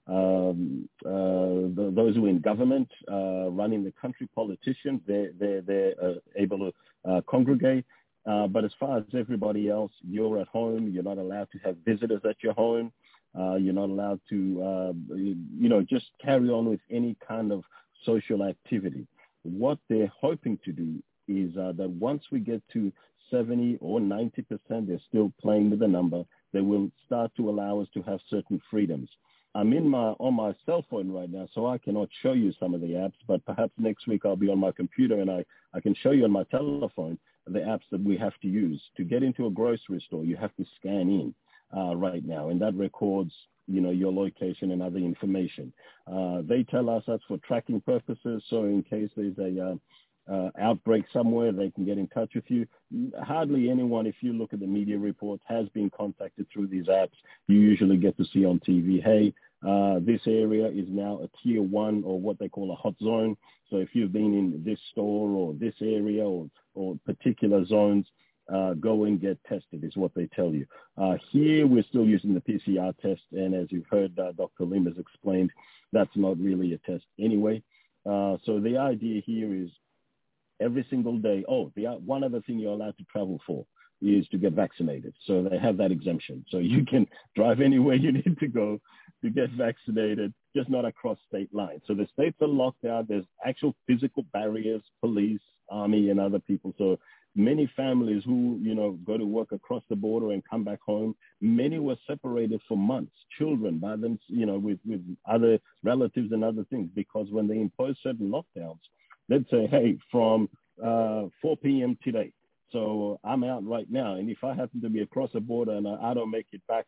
those who are in government, running the country, politicians, they're able to congregate. But as far as everybody else, you're at home. You're not allowed to have visitors at your home. You're not allowed to, just carry on with any kind of social activity. What they're hoping to do is that once we get to 70 or 90%, they're still playing with the number, they will start to allow us to have certain freedoms. I'm on my cell phone right now, so I cannot show you some of the apps, but perhaps next week I'll be on my computer and I can show you on my telephone the apps that we have to use. To get into a grocery store, you have to scan in right now, and that records, your location and other information. They tell us that's for tracking purposes, so in case there's a outbreak somewhere, they can get in touch with you. Hardly anyone, if you look at the media reports, has been contacted through these apps. You usually get to see on TV, hey, this area is now a tier 1 or what they call a hot zone. So if you've been in this store or this area or particular zones, go and get tested is what they tell you. Here we're still using the PCR test, and as you've heard Dr. Lim has explained, that's not really a test anyway. So the idea here is every single day, one other thing you're allowed to travel for is to get vaccinated. So they have that exemption. So you can drive anywhere you need to go to get vaccinated, just not across state lines. So the states are locked out. There's actual physical barriers, police, army, and other people. So many families who, go to work across the border and come back home, many were separated for months, children by them, with other relatives and other things, because when they impose certain lockdowns, they'd say, hey, from 4 p.m. today. So I'm out right now. And if I happen to be across the border and I don't make it back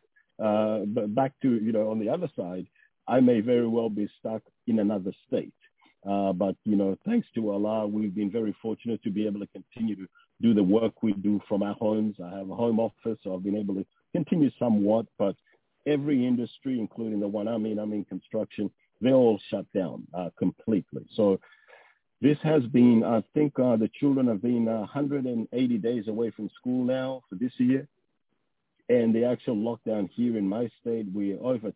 to, on the other side, I may very well be stuck in another state. But thanks to Allah, we've been very fortunate to be able to continue to do the work we do from our homes. I have a home office, so I've been able to continue somewhat. But every industry, including the one I'm in construction, they're all shut down completely. So this has been, I think the children have been 180 days away from school now for this year. And the actual lockdown here in my state, we're over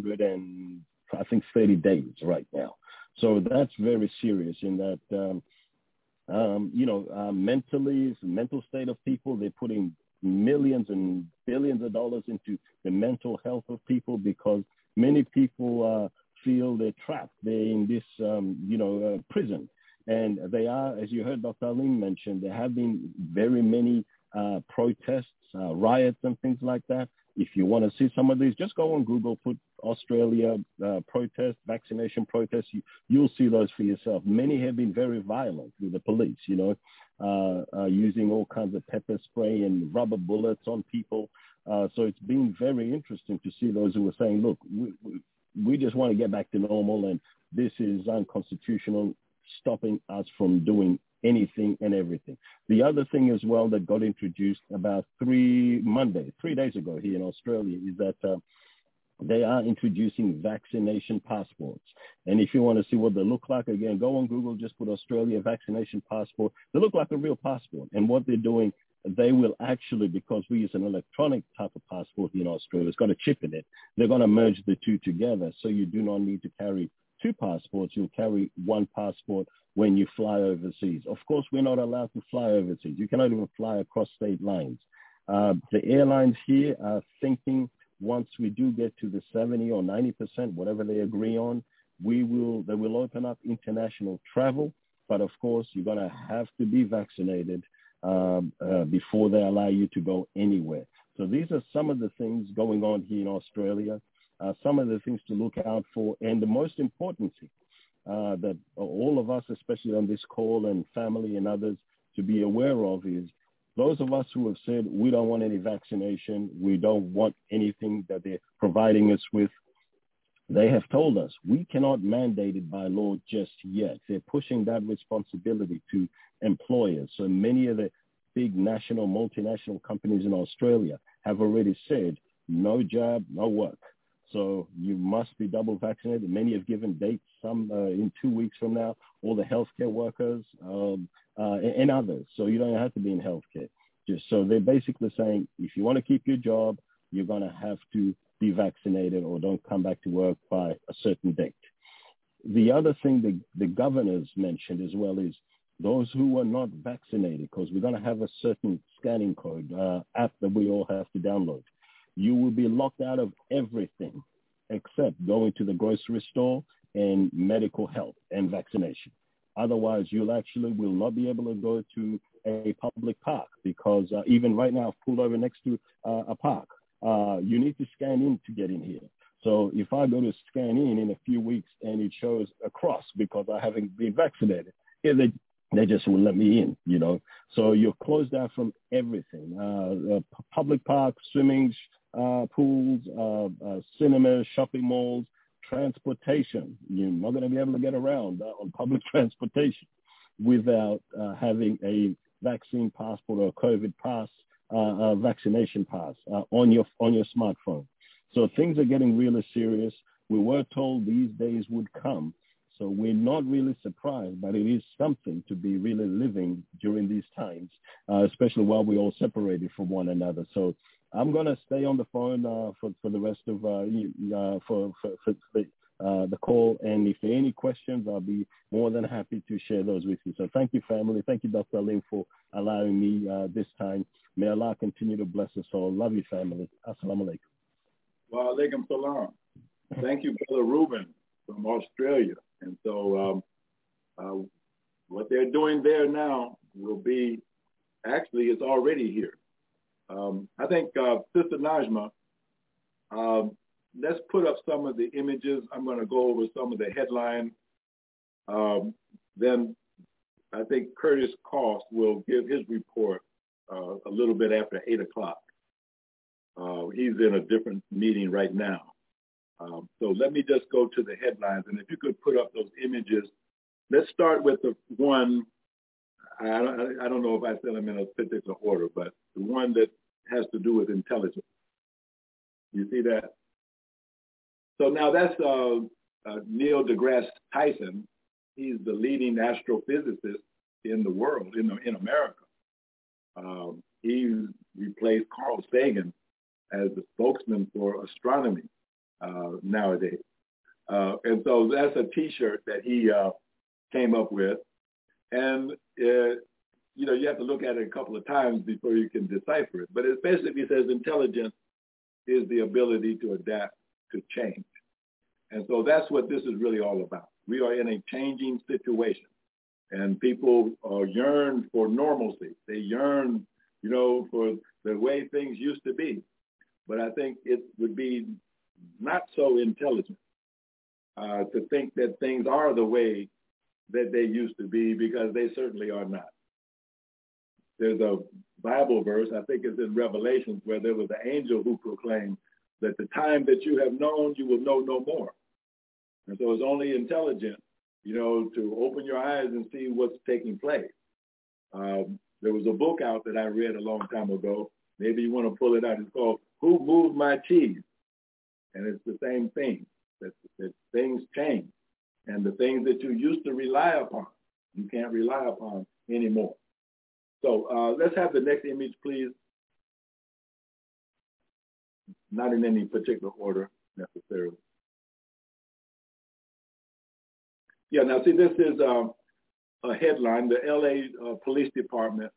230 days right now. So that's very serious in that, mentally, the mental state of people, they're putting millions and billions of dollars into the mental health of people, because many people feel they're trapped. They're in this, prison. And they are, as you heard Dr. Alim mention, there have been very many protests, riots and things like that. If you want to see some of these, just go on Google, put Australia protest, vaccination protests. You'll see those for yourself. Many have been very violent with the police, using all kinds of pepper spray and rubber bullets on people. So it's been very interesting to see those who are saying, look, we just want to get back to normal, and this is unconstitutional, stopping us from doing anything and everything. The other thing as well that got introduced about 3 days ago here in Australia is that they are introducing vaccination passports. And if you want to see what they look like, again, go on Google, just put Australia vaccination passport. They look like a real passport. And what they're doing, they will actually, because we use an electronic type of passport in Australia, it's got a chip in it, they're going to merge the two together. So you do not need to carry 2 passports. You'll carry 1 passport when you fly overseas. Of course, we're not allowed to fly overseas. You cannot even fly across state lines. The airlines here are thinking once we do get to the 70 or 90%, whatever they agree on, they will open up international travel. But of course, you're going to have to be vaccinated before they allow you to go anywhere. So these are some of the things going on here in Australia. Some of the things to look out for, and the most important thing that all of us, especially on this call, and family and others, to be aware of is those of us who have said we don't want any vaccination, we don't want anything that they're providing us with, they have told us we cannot mandate it by law just yet. They're pushing that responsibility to employers. So many of the big national, multinational companies in Australia have already said no job, no work. So you must be double vaccinated. Many have given dates, some in 2 weeks from now, all the healthcare workers and others. So you don't have to be in healthcare. So they're basically saying, if you want to keep your job, you're going to have to be vaccinated or don't come back to work by a certain date. The other thing the governors mentioned as well is those who are not vaccinated, because we're going to have a certain scanning code app that we all have to download. You will be locked out of everything except going to the grocery store and medical health and vaccination. Otherwise, you'll actually will not be able to go to a public park because even right now, I've pulled over next to a park. You need to scan in to get in here. So if I go to scan in a few weeks and it shows a cross because I haven't been vaccinated, they just won't let me in, you know. So you're closed out from everything. Public parks, swimming pools, cinemas, shopping malls, transportation. You're not going to be able to get around on public transportation without having a vaccine passport or a COVID pass, vaccination pass on your smartphone. So things are getting really serious. We were told these days would come. So we're not really surprised, but it is something to be really living during these times, especially while we're all separated from one another. So I'm going to stay on the phone for the rest of the call. And if there are any questions, I'll be more than happy to share those with you. So thank you, family. Thank you, Dr. Alim, for allowing me this time. May Allah continue to bless us all. Love you, family. Assalamu alaikum. Wa alaikum salam. Thank you, Brother Ruben from Australia. And so what they're doing there now will be, actually, it's already here. I think, Sister Najma, let's put up some of the images. I'm going to go over some of the headlines. Then I think Curtis Cost will give his report a little bit after 8 o'clock. He's in a different meeting right now. So let me just go to the headlines. And if you could put up those images, let's start with the one, I don't know if I said them in a particular order, but the one that has to do with intelligence. You see that? So now that's Neil deGrasse Tyson. He's the leading astrophysicist in the world, in America. He replaced Carl Sagan as the spokesman for astronomy nowadays. And so that's a T-shirt that he came up with. And, you have to look at it a couple of times before you can decipher it. But it basically says intelligence is the ability to adapt to change. And so that's what this is really all about. We are in a changing situation. And people yearn for normalcy. They yearn, for the way things used to be. But I think it would be not so intelligent to think that things are the way that they used to be, because they certainly are not. There's a Bible verse, I think it's in Revelations, where there was an angel who proclaimed that the time that you have known, you will know no more. And so it's only intelligent, to open your eyes and see what's taking place. There was a book out that I read a long time ago. Maybe you want to pull it out. It's called Who Moved My Cheese? And it's the same thing, that things change. And the things that you used to rely upon, you can't rely upon anymore. So let's have the next image, please. Not in any particular order necessarily. Yeah, now see, this is a headline. The LA Police Department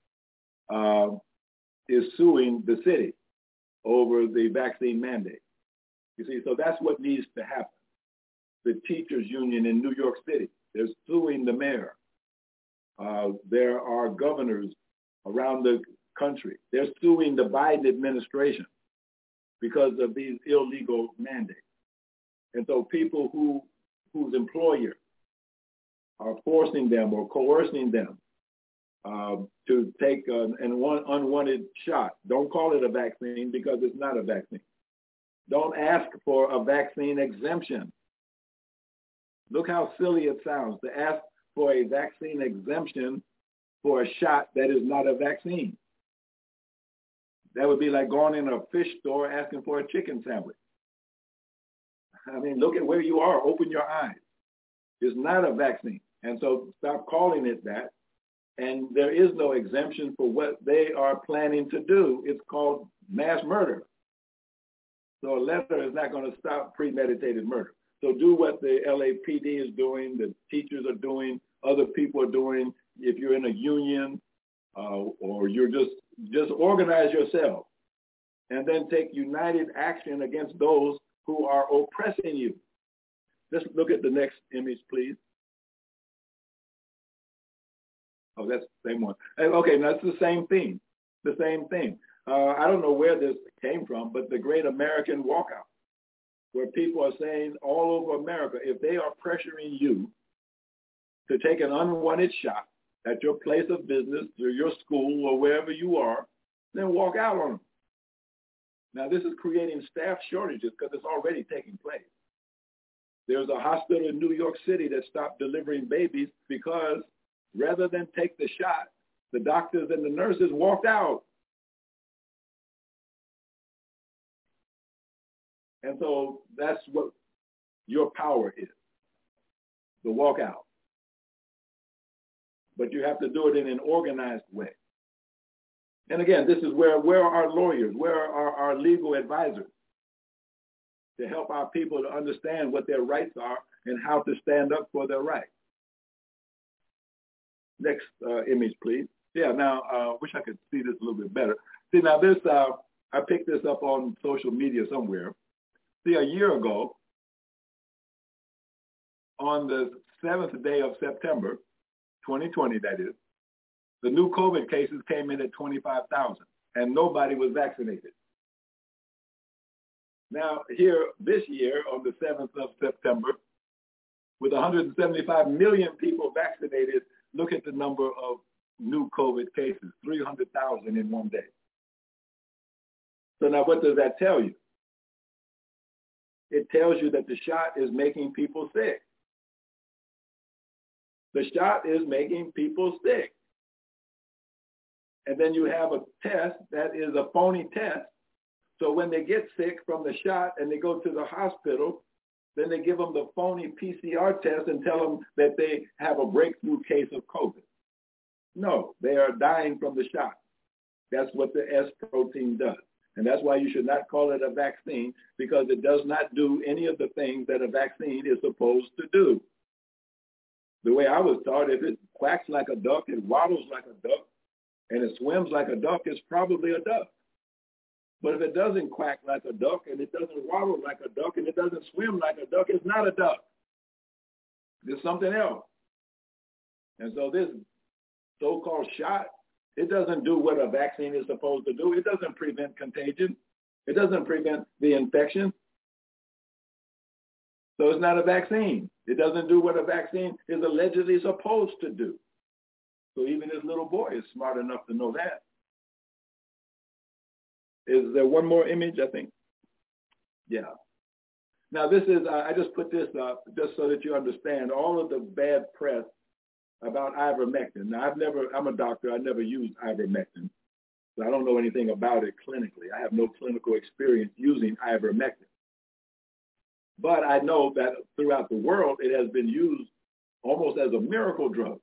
is suing the city over the vaccine mandate. You see, so that's what needs to happen. The teachers union in New York City, they're suing the mayor. There are governors around the country. They're suing the Biden administration because of these illegal mandates. And so people whose employers are forcing them or coercing them to take an unwanted shot. Don't call it a vaccine because it's not a vaccine. Don't ask for a vaccine exemption. Look how silly it sounds to ask for a vaccine exemption for a shot that is not a vaccine. That would be like going in a fish store asking for a chicken sandwich. I mean, look at where you are. Open your eyes. It's not a vaccine. And so stop calling it that. And there is no exemption for what they are planning to do. It's called mass murder. So a letter is not going to stop premeditated murder. So do what the LAPD is doing, the teachers are doing, other people are doing. If you're in a union or you're just organize yourself and then take united action against those who are oppressing you. Let's look at the next image, please. Oh, that's the same one. Okay, now it's the same thing. The same thing. I don't know where this came from, but the Great American Walkout, where people are saying all over America, if they are pressuring you to take an unwanted shot at your place of business or your school or wherever you are, then walk out on them. Now, this is creating staff shortages because it's already taking place. There's a hospital in New York City that stopped delivering babies because rather than take the shot, the doctors and the nurses walked out. And so that's what your power is, the walkout. But you have to do it in an organized way. And again, this is where are our lawyers, where are our legal advisors to help our people to understand what their rights are and how to stand up for their rights. Next image, please. Yeah, now, wish I could see this a little bit better. See, now this, I picked this up on social media somewhere. See, a year ago, on the 7th day of September, 2020, that is, the new COVID cases came in at 25,000, and nobody was vaccinated. Now, here this year, on the 7th of September, with 175 million people vaccinated, look at the number of new COVID cases, 300,000 in one day. So now what does that tell you? It tells you that the shot is making people sick. The shot is making people sick. And then you have a test that is a phony test. So when they get sick from the shot and they go to the hospital, then they give them the phony PCR test and tell them that they have a breakthrough case of COVID. No, they are dying from the shot. That's what the S protein does. And that's why you should not call it a vaccine, because it does not do any of the things that a vaccine is supposed to do. The way I was taught, if it quacks like a duck, it waddles like a duck, and it swims like a duck, it's probably a duck. But if it doesn't quack like a duck, and it doesn't waddle like a duck, and it doesn't swim like a duck, it's not a duck. It's something else. And so this so-called shot, it doesn't do what a vaccine is supposed to do. It doesn't prevent contagion. It doesn't prevent the infection. So it's not a vaccine. It doesn't do what a vaccine is allegedly supposed to do. So even this little boy is smart enough to know that. Is there one more image, I think? Yeah. Now this is, I just put this up just so that you understand all of the bad press about ivermectin. Now I'm a doctor, I never used ivermectin. So I don't know anything about it clinically. I have no clinical experience using ivermectin. But I know that throughout the world, it has been used almost as a miracle drug.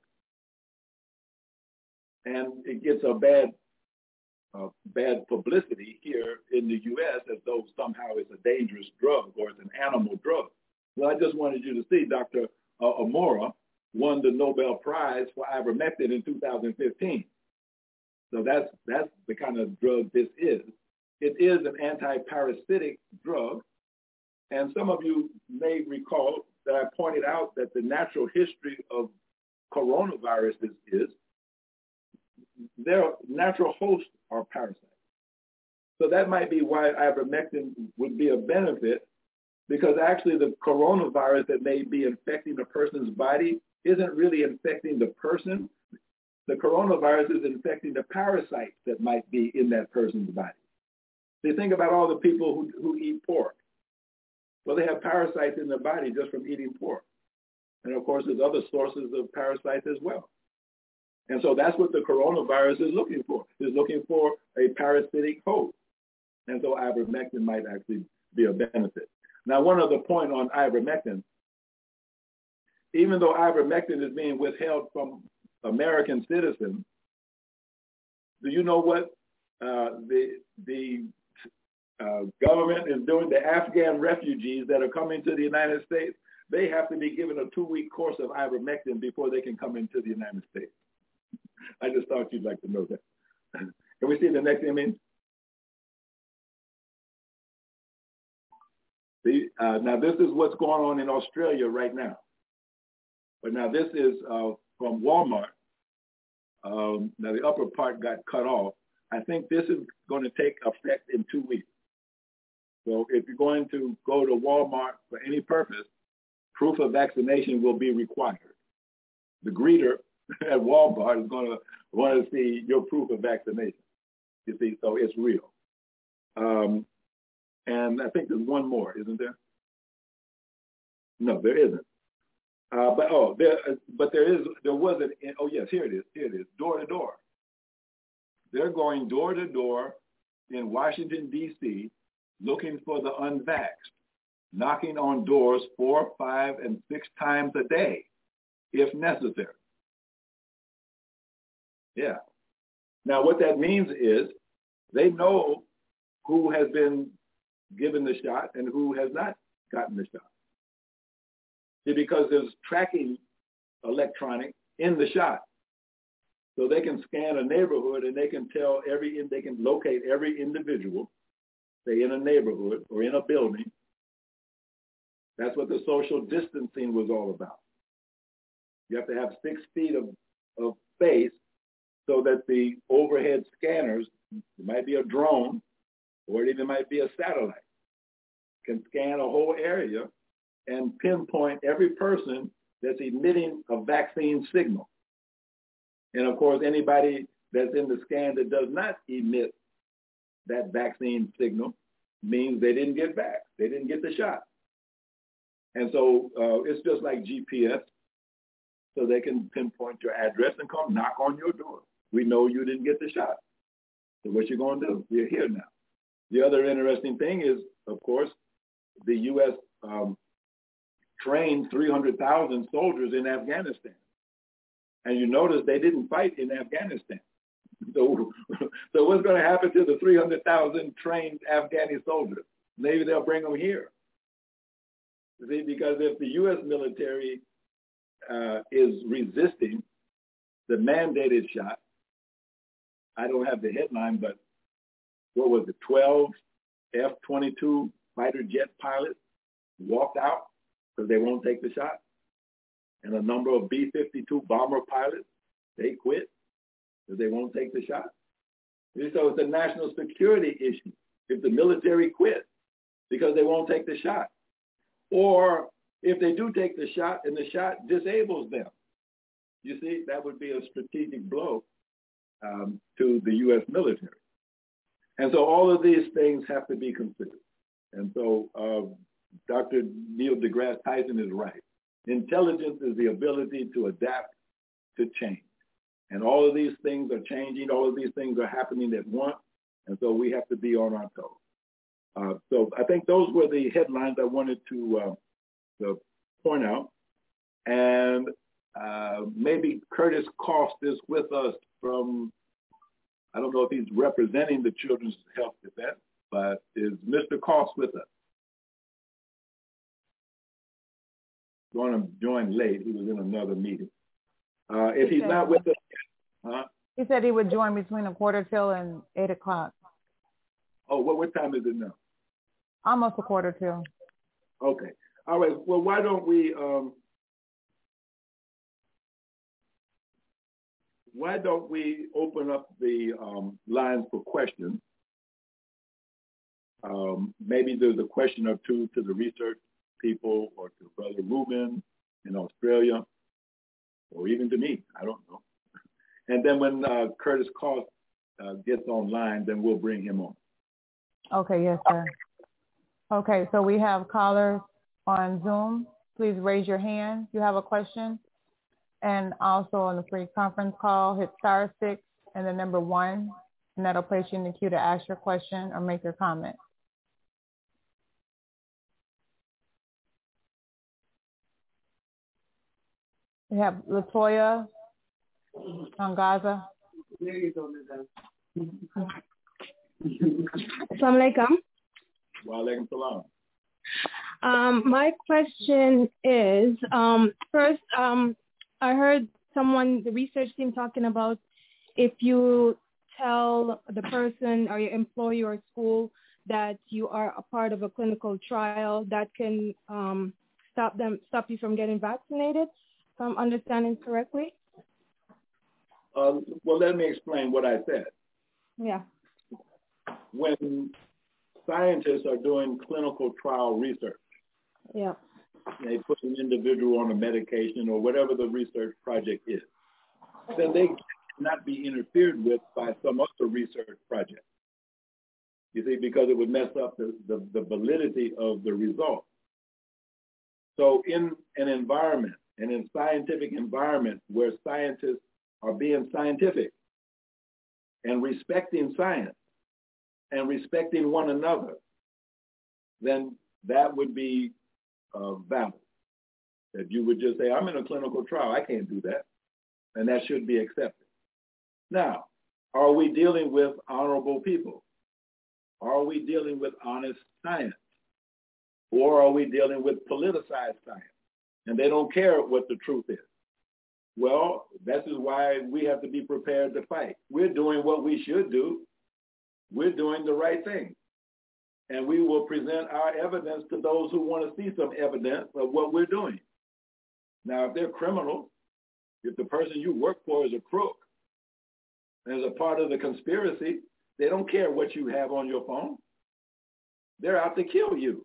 And it gets a bad publicity here in the U.S. as though somehow it's a dangerous drug or it's an animal drug. Well, I just wanted you to see Dr. Amora won the Nobel Prize for ivermectin in 2015. So that's the kind of drug this is. It is an anti-parasitic drug. And some of you may recall that I pointed out that the natural history of coronaviruses is their natural hosts are parasites. So that might be why ivermectin would be a benefit, because actually the coronavirus that may be infecting a person's body isn't really infecting the person. The coronavirus is infecting the parasites that might be in that person's body. So think about all the people who eat pork. Well, they have parasites in their body just from eating pork. And of course, there's other sources of parasites as well. And so that's what the coronavirus is looking for. It's looking for a parasitic host. And so ivermectin might actually be a benefit. Now, one other point on ivermectin. Even though ivermectin is being withheld from American citizens, do you know what the government is doing, the Afghan refugees that are coming to the United States, they have to be given a 2-week course of ivermectin before they can come into the United States. I just thought you'd like to know that. Can we see the next image? See, now this is what's going on in Australia right now. But now this is from Walmart. Now the upper part got cut off. I think this is going to take effect in 2 weeks. So if you're going to go to Walmart for any purpose, proof of vaccination will be required. The greeter at Walmart is going to want to see your proof of vaccination. You see, so it's real. And I think there's one more, isn't there? No, there isn't. There was an, oh yes, here it is, door to door. They're going door to door in Washington, D.C., looking for the unvaxxed, knocking on doors 4, 5, and 6 times a day, if necessary. Yeah. Now, what that means is they know who has been given the shot and who has not gotten the shot. See, because there's tracking electronic in the shot. So they can scan a neighborhood and they can they can locate every individual, say in a neighborhood or in a building. That's what the social distancing was all about. You have to have 6 feet of space so that the overhead scanners, it might be a drone or it even might be a satellite, can scan a whole area and pinpoint every person that's emitting a vaccine signal. And of course, anybody that's in the scan that does not emit that vaccine signal means they didn't get vaxxed. They didn't get the shot. And so it's just like GPS, so they can pinpoint your address and come knock on your door. We know you didn't get the shot. So what you going to do? We're here now. The other interesting thing is, of course, the U.S. Trained 300,000 soldiers in Afghanistan. And you notice they didn't fight in Afghanistan. So what's going to happen to the 300,000 trained Afghani soldiers? Maybe they'll bring them here. See, because if the U.S. military is resisting the mandated shot, I don't have the headline, but what was it, 12 F-22 fighter jet pilots walked out because they won't take the shot. And a number of B-52 bomber pilots, they quit because they won't take the shot. So it's a national security issue if the military quit because they won't take the shot. Or if they do take the shot and the shot disables them. You see, that would be a strategic blow to the U.S. military. And so all of these things have to be considered. And so Dr. Neil deGrasse Tyson is right. Intelligence is the ability to adapt to change. And all of these things are changing. All of these things are happening at once. And so we have to be on our toes. So I think those were the headlines I wanted to point out. And maybe Curtis Cost is with us from, I don't know if he's representing the Children's Health Defense, but is Mr. Cost with us? Going to join late. He was in another meeting. If he's not with us, huh? He said he would join between 1:45 and 8 o'clock. Oh, what time is it now? Almost 1:45. Okay. All right. Well, why don't we open up the lines for questions? Maybe there's a question or two to the research people or to Brother Ruben in Australia, or even to me. I don't know. And then when Curtis Cost gets online, then we'll bring him on. Okay, yes, sir. Okay, so we have callers on Zoom. Please raise your hand if you have a question. And also on the free conference call, hit *6 and the number 1, and that'll place you in the queue to ask your question or make your comment. We have Latoya Tangaza. Assalamu alaikum. Wa alaikum salam. My question is, first, I heard the research team talking about if you tell the person or your employer or school that you are a part of a clinical trial, that can stop you from getting vaccinated, if I'm understanding correctly? Well, let me explain what I said. Yeah. When scientists are doing clinical trial research, yeah, they put an individual on a medication or whatever the research project is, then they cannot be interfered with by some other research project. You see, because it would mess up the validity of the result. So in an environment, and in scientific environment where scientists are being scientific and respecting science and respecting one another, then that would be valid. That you would just say, I'm in a clinical trial, I can't do that. And that should be accepted. Now, are we dealing with honorable people? Are we dealing with honest science? Or are we dealing with politicized science? And they don't care what the truth is. Well, this is why we have to be prepared to fight. We're doing what we should do. We're doing the right thing. And we will present our evidence to those who want to see some evidence of what we're doing. Now, if they're criminals, if the person you work for is a crook, and is a part of the conspiracy, they don't care what you have on your phone. They're out to kill you.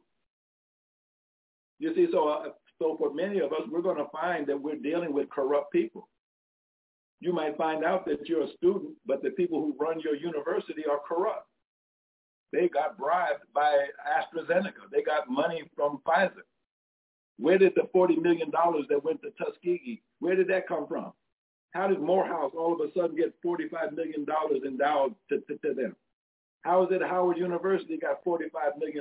You see, so for many of us, we're going to find that we're dealing with corrupt people. You might find out that you're a student, but the people who run your university are corrupt. They got bribed by AstraZeneca. They got money from Pfizer. Where did the $40 million that went to Tuskegee, where did that come from? How did Morehouse all of a sudden get $45 million endowed to them? How is it Howard University got $45 million?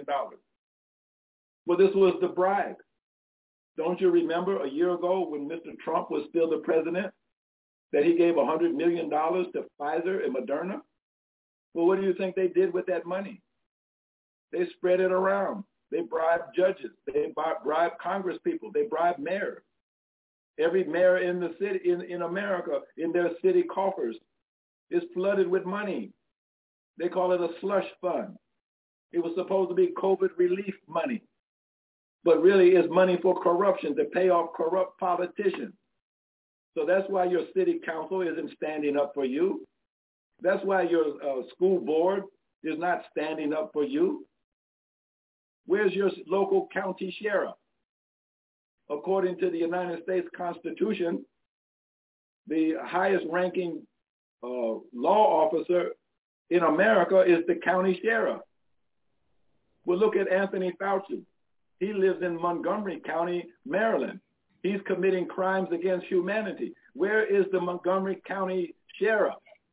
Well, this was the bribe. Don't you remember a year ago when Mr. Trump was still the president, that he gave $100 million to Pfizer and Moderna? Well, what do you think they did with that money? They spread it around. They bribed judges. They bribed Congress people. They bribed mayors. Every mayor in the city, in America, in their city coffers, is flooded with money. They call it a slush fund. It was supposed to be COVID relief money, but really it's money for corruption, to pay off corrupt politicians. So that's why your city council isn't standing up for you. That's why your school board is not standing up for you. Where's your local county sheriff? According to the United States Constitution, the highest ranking law officer in America is the county sheriff. Well, look at Anthony Fauci. He lives in Montgomery County, Maryland. He's committing crimes against humanity. Where is the Montgomery County sheriff?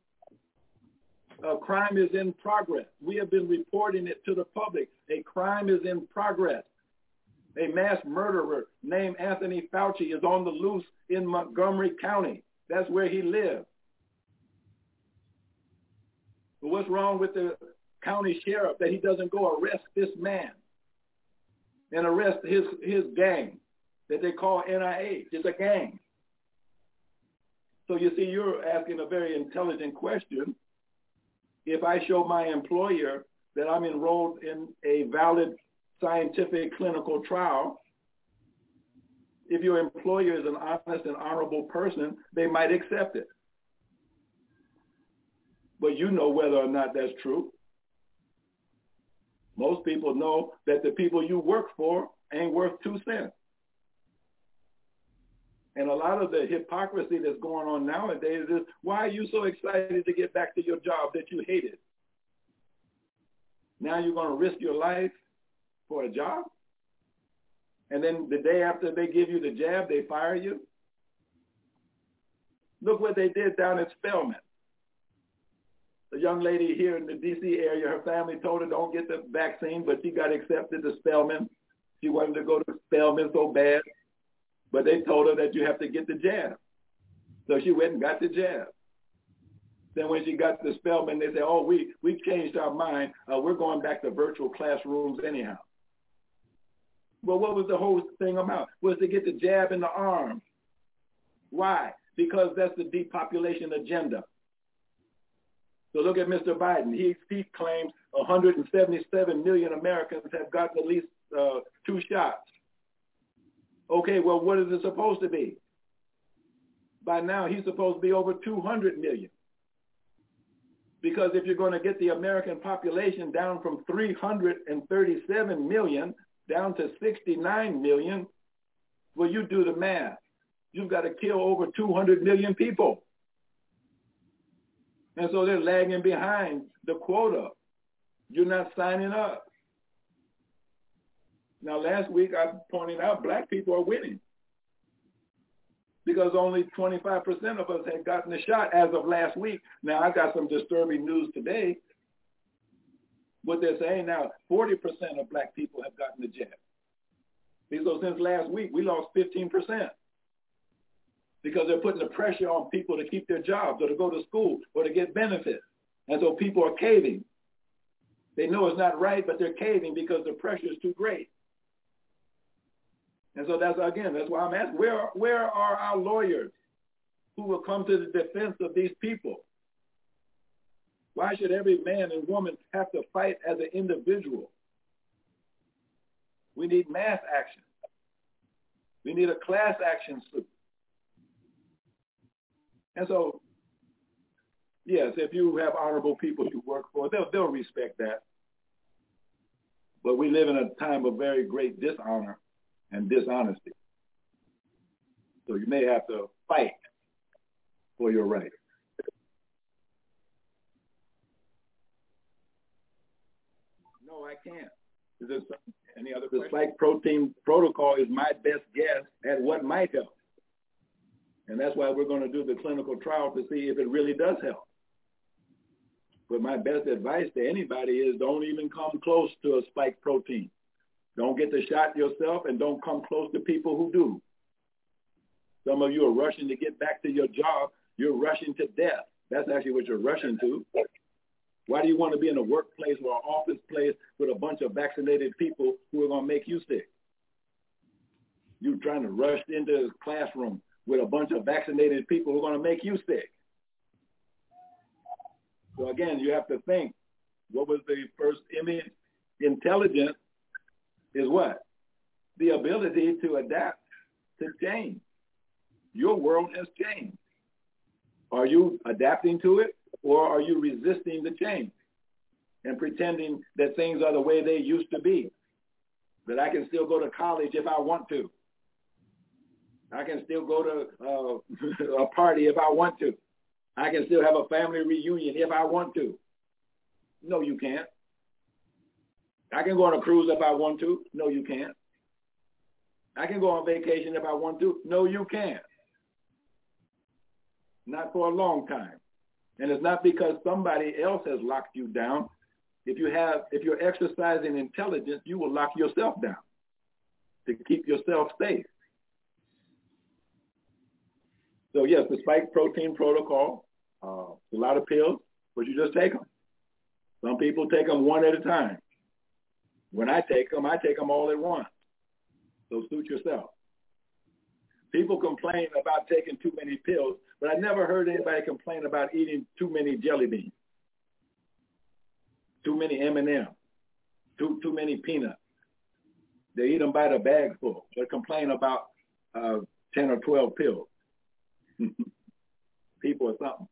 A crime is in progress. We have been reporting it to the public. A crime is in progress. A mass murderer named Anthony Fauci is on the loose in Montgomery County. That's where he lives. But what's wrong with the county sheriff that he doesn't go arrest this man and arrest his gang that they call NIH? It's a gang. So you see, you're asking a very intelligent question. If I show my employer that I'm enrolled in a valid scientific clinical trial, if your employer is an honest and honorable person, they might accept it. But you know whether or not that's true. Most people know that the people you work for ain't worth 2 cents. And a lot of the hypocrisy that's going on nowadays is, why are you so excited to get back to your job that you hated? Now you're going to risk your life for a job? And then the day after they give you the jab, they fire you? Look what they did down at Spelman. The young lady here in the D.C. area, her family told her don't get the vaccine, but she got accepted to Spelman. She wanted to go to Spelman so bad, but they told her that you have to get the jab. So she went and got the jab. Then when she got to Spelman, they said, oh, we changed our mind. We're going back to virtual classrooms anyhow. Well, what was the whole thing about? Was to get the jab in the arm. Why? Because that's the depopulation agenda. So look at Mr. Biden. He claims 177 million Americans have gotten at least 2 shots. Okay, well, what is it supposed to be? By now, he's supposed to be over 200 million. Because if you're going to get the American population down from 337 million down to 69 million, well, you do the math. You've got to kill over 200 million people. And so they're lagging behind the quota. You're not signing up. Now, last week I pointed out black people are winning because only 25% of us had gotten the shot as of last week. Now, I got some disturbing news today. What they're saying now, 40% of black people have gotten the jab. So since last week, we lost 15%. Because they're putting the pressure on people to keep their jobs or to go to school or to get benefits. And so people are caving. They know it's not right, but they're caving because the pressure is too great. And so that's why I'm asking, where are our lawyers who will come to the defense of these people? Why should every man and woman have to fight as an individual? We need mass action. We need a class action suit. And so, yes, if you have honorable people you work for, they'll respect that. But we live in a time of very great dishonor and dishonesty. So you may have to fight for your right. No, I can't. Is there any other question? The spike protein protocol is my best guess at what might help. And that's why we're going to do the clinical trial to see if it really does help. But my best advice to anybody is don't even come close to a spike protein. Don't get the shot yourself and don't come close to people who do. Some of you are rushing to get back to your job. You're rushing to death. That's actually what you're rushing to. Why do you want to be in a workplace or an office place with a bunch of vaccinated people who are going to make you sick? You're trying to rush into a classroom with a bunch of vaccinated people who are going to make you sick. So again, you have to think, what was the first image? Intelligence is what? The ability to adapt to change. Your world has changed. Are you adapting to it, or are you resisting the change and pretending that things are the way they used to be? That I can still go to college if I want to. I can still go to a party if I want to. I can still have a family reunion if I want to. No, you can't. I can go on a cruise if I want to. No, you can't. I can go on vacation if I want to. No, you can't. Not for a long time. And it's not because somebody else has locked you down. If you're exercising intelligence, you will lock yourself down to keep yourself safe. So yes, the spike protein protocol, a lot of pills, but you just take them. Some people take them one at a time. When I take them all at once. So suit yourself. People complain about taking too many pills, but I never heard anybody complain about eating too many jelly beans, too many M&Ms, too many peanuts. They eat them by the bag full, but complain about 10 or 12 pills. People are something.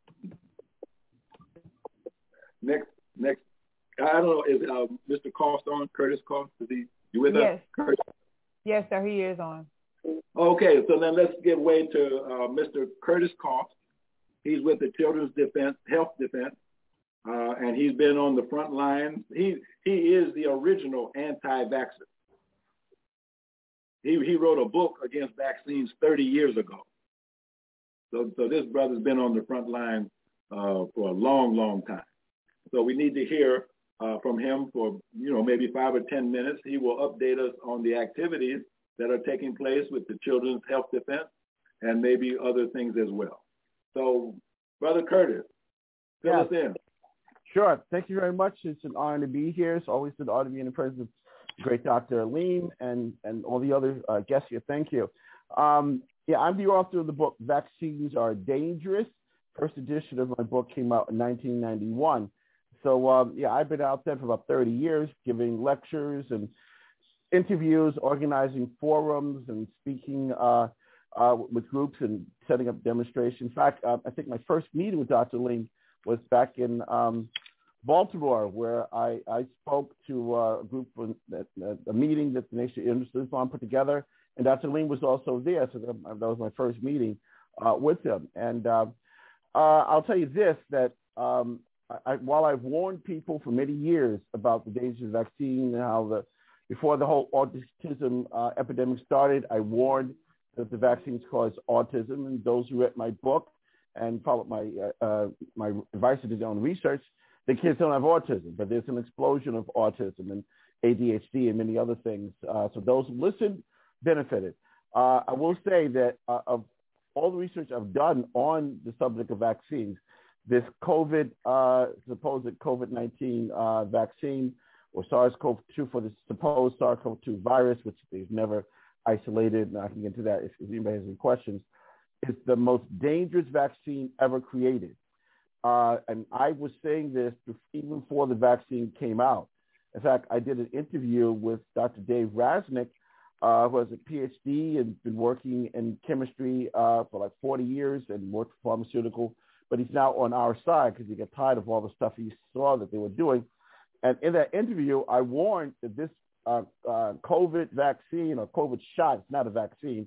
Next, I don't know, is Mr. Cost on, Curtis Cost? Is you with us, Curtis? Yes, sir, he is on. Okay, so then let's give way to Mr. Curtis Cost. He's with the Children's Health Defense, and he's been on the front line. He is the original anti-vaxxer. He wrote a book against vaccines 30 years ago. So this brother's been on the front line for a long, long time. So we need to hear from him for, maybe 5 or 10 minutes. He will update us on the activities that are taking place with the Children's Health Defense and maybe other things as well. So, Brother Curtis, Fill us in. Sure. Thank you very much. It's an honor to be here. It's always an honor to be in the presence of the great Dr. Aleem and all the other guests here. Thank you. I'm the author of the book, Vaccines Are Dangerous. First edition of my book came out in 1991. So, I've been out there for about 30 years, giving lectures and interviews, organizing forums, and speaking with groups and setting up demonstrations. In fact, I think my first meeting with Dr. Aleem was back in Baltimore, where I spoke to a group, a meeting that the Nation of Islam put together, and Dr. Aleem was also there, so that was my first meeting with him. And I'll tell you this, that while I've warned people for many years about the dangers of the vaccine and how before the whole autism epidemic started, I warned that the vaccines cause autism, and those who read my book and followed my advice to do their own research, the kids don't have autism, but there's an explosion of autism and ADHD and many other things. So those who listened benefited. I will say that of all the research I've done on the subject of vaccines, this supposed COVID-19 vaccine, or SARS-CoV-2 for the supposed SARS-CoV-2 virus, which they've never isolated, and I can get into that if anybody has any questions, is the most dangerous vaccine ever created. And I was saying this even before the vaccine came out. In fact, I did an interview with Dr. Dave Raznick, who has a PhD and been working in chemistry for like 40 years and worked for pharmaceutical, but he's now on our side because he got tired of all the stuff he saw that they were doing. And in that interview, I warned that this COVID vaccine or COVID shot, it's not a vaccine,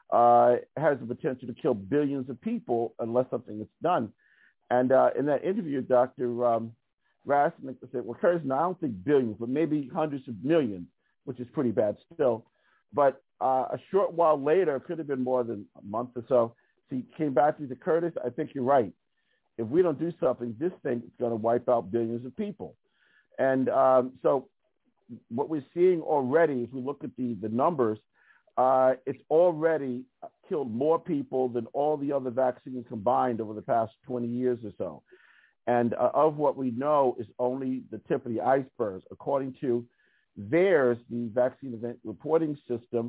has the potential to kill billions of people unless something is done. And in that interview, Dr. Raznick said, well, Curtis, I don't think billions, but maybe hundreds of millions, which is pretty bad still. But a short while later, it could have been more than a month or so, he came back to me and said, Curtis, I think you're right. If we don't do something, this thing is going to wipe out billions of people. And so what we're seeing already, if we look at the numbers, it's already killed more people than all the other vaccines combined over the past 20 years or so. And of what we know is only the tip of the iceberg. According to VAERS, the Vaccine Event Reporting System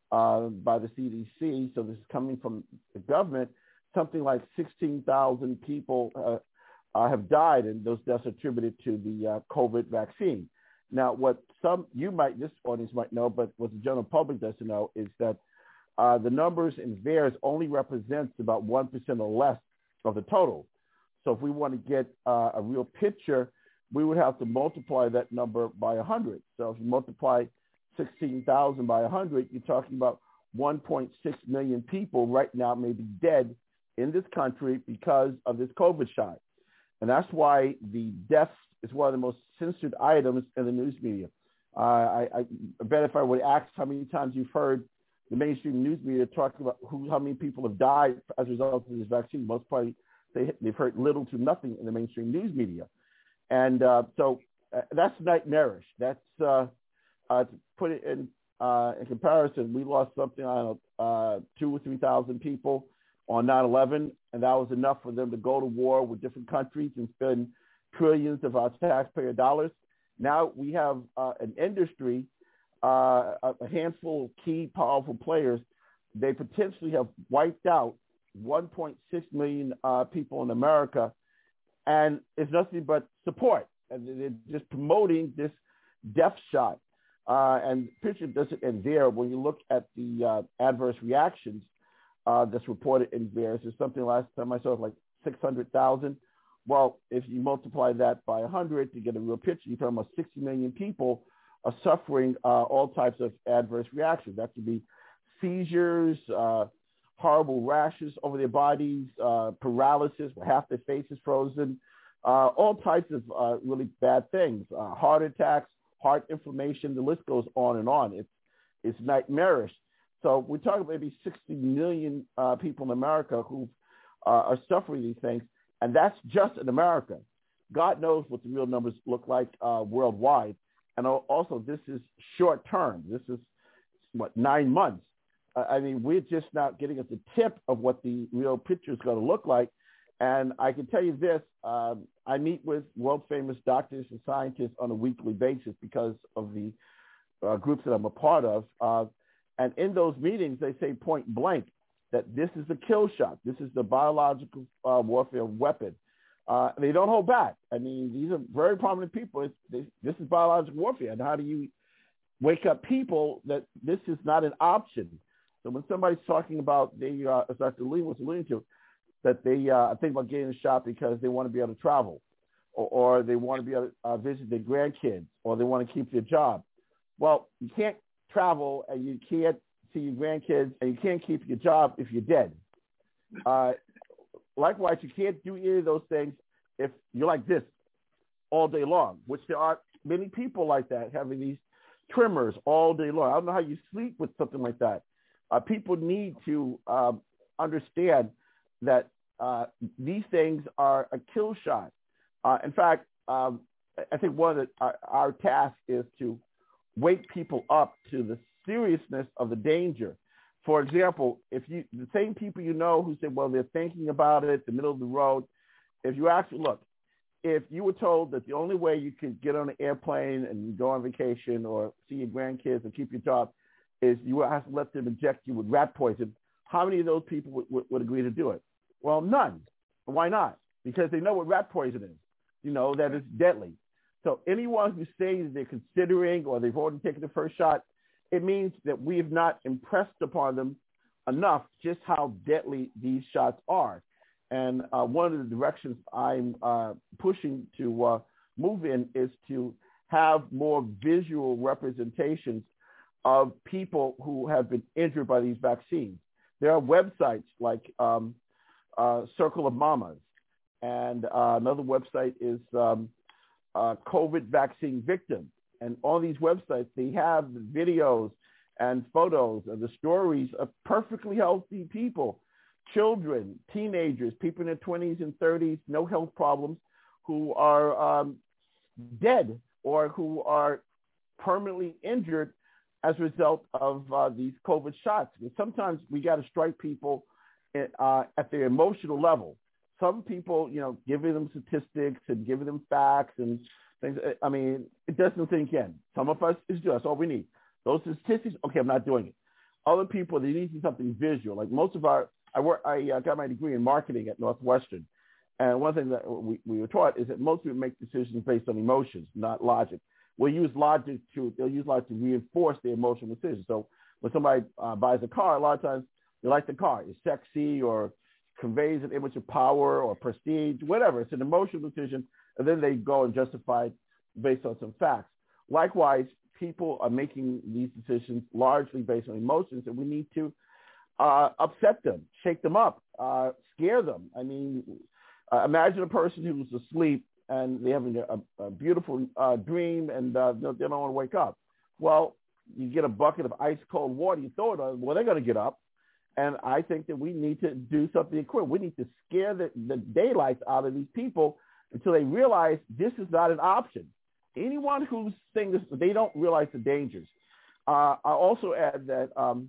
by the CDC, so this is coming from the government, something like 16,000 people have died, and those deaths are attributed to the COVID vaccine. Now, what this audience might know, but what the general public doesn't know, is that the numbers in VAERS only represents about 1% or less of the total. So if we want to get a real picture, we would have to multiply that number by 100. So if you multiply 16,000 by 100, you're talking about 1.6 million people right now may be dead in this country because of this COVID shot. And that's why the deaths is one of the most censored items in the news media. I bet if I would ask how many times you've heard the mainstream news media talking about how many people have died as a result of this vaccine, most probably they've heard little to nothing in the mainstream news media. And so that's nightmarish. That's, to put it in comparison, we lost something on 2,000 or 3,000 people on 9/11, and that was enough for them to go to war with different countries and spend trillions of our taxpayer dollars. Now we have an industry, a handful of key powerful players. They potentially have wiped out 1.6 million people in America, and it's nothing but support. And they're just promoting this death shot. And the picture doesn't end there. When you look at the adverse reactions that's reported in VAERS, there's something last time I saw like 600,000. Well, if you multiply that by 100 to get a real picture, you're talking about 60 million people are suffering all types of adverse reactions. That could be seizures, horrible rashes over their bodies, paralysis, where half their face is frozen, all types of really bad things, heart attacks, heart inflammation, the list goes on and on. It's nightmarish. So we're talking about maybe 60 million people in America who are suffering these things, and that's just in America. God knows what the real numbers look like worldwide. And also, this is short term. This is, 9 months. I mean, we're just not getting at the tip of what the real picture is going to look like. And I can tell you this, I meet with world-famous doctors and scientists on a weekly basis because of the groups that I'm a part of. And in those meetings, they say point blank that this is a kill shot. This is the biological warfare weapon. They don't hold back. I mean, these are very prominent people. This is biological warfare. And how do you wake up people that this is not an option? So when somebody's talking about, as Dr. Lee was alluding to, that they think about getting a shot because they want to be able to travel, or they want to be able to visit their grandkids, or they want to keep their job. Well, you can't travel and you can't see your grandkids and you can't keep your job if you're dead. Likewise, you can't do any of those things if you're like this all day long, which there are many people like that having these tremors all day long. I don't know how you sleep with something like that. People need to understand that these things are a kill shot. In fact, I think one of our tasks is to wake people up to the seriousness of the danger. For example, the same people you know who say, well, they're thinking about it, the middle of the road, if you actually look, if you were told that the only way you could get on an airplane and go on vacation or see your grandkids and keep your job is you have to let them inject you with rat poison, how many of those people would agree to do it? Well, none. Why not? Because they know what rat poison is, that it's deadly. So anyone who's saying that they're considering or they've already taken the first shot, it means that we have not impressed upon them enough just how deadly these shots are. And one of the directions I'm pushing to move in is to have more visual representations of people who have been injured by these vaccines. There are websites like Circle of Mamas, and another website is COVID Vaccine Victim. And on these websites, they have videos and photos of the stories of perfectly healthy people, children, teenagers, people in their 20s and 30s, no health problems, who are dead or who are permanently injured as a result of these COVID shots. And sometimes we got to strike people at their emotional level. Some people, giving them statistics and giving them facts and things. I mean, it doesn't sink in. Some of us, that's all we need. Those statistics, okay, I'm not doing it. Other people, they need something visual. Like most of I got my degree in marketing at Northwestern. And one thing that we were taught is that most people make decisions based on emotions, not logic. They'll use logic to reinforce their emotional decisions. So when somebody buys a car, a lot of times they like the car. It's sexy or conveys an image of power or prestige, whatever. It's an emotional decision, and then they go and justify it based on some facts. Likewise, people are making these decisions largely based on emotions, and we need to upset them, shake them up, scare them. I mean, imagine a person who's asleep and they're having a beautiful dream and they don't want to wake up. Well, you get a bucket of ice cold water, you throw it on, well, they're going to get up. And I think that we need to do something equivalent. We need to scare the daylights out of these people until they realize this is not an option. Anyone who's saying this, they don't realize the dangers. I also add that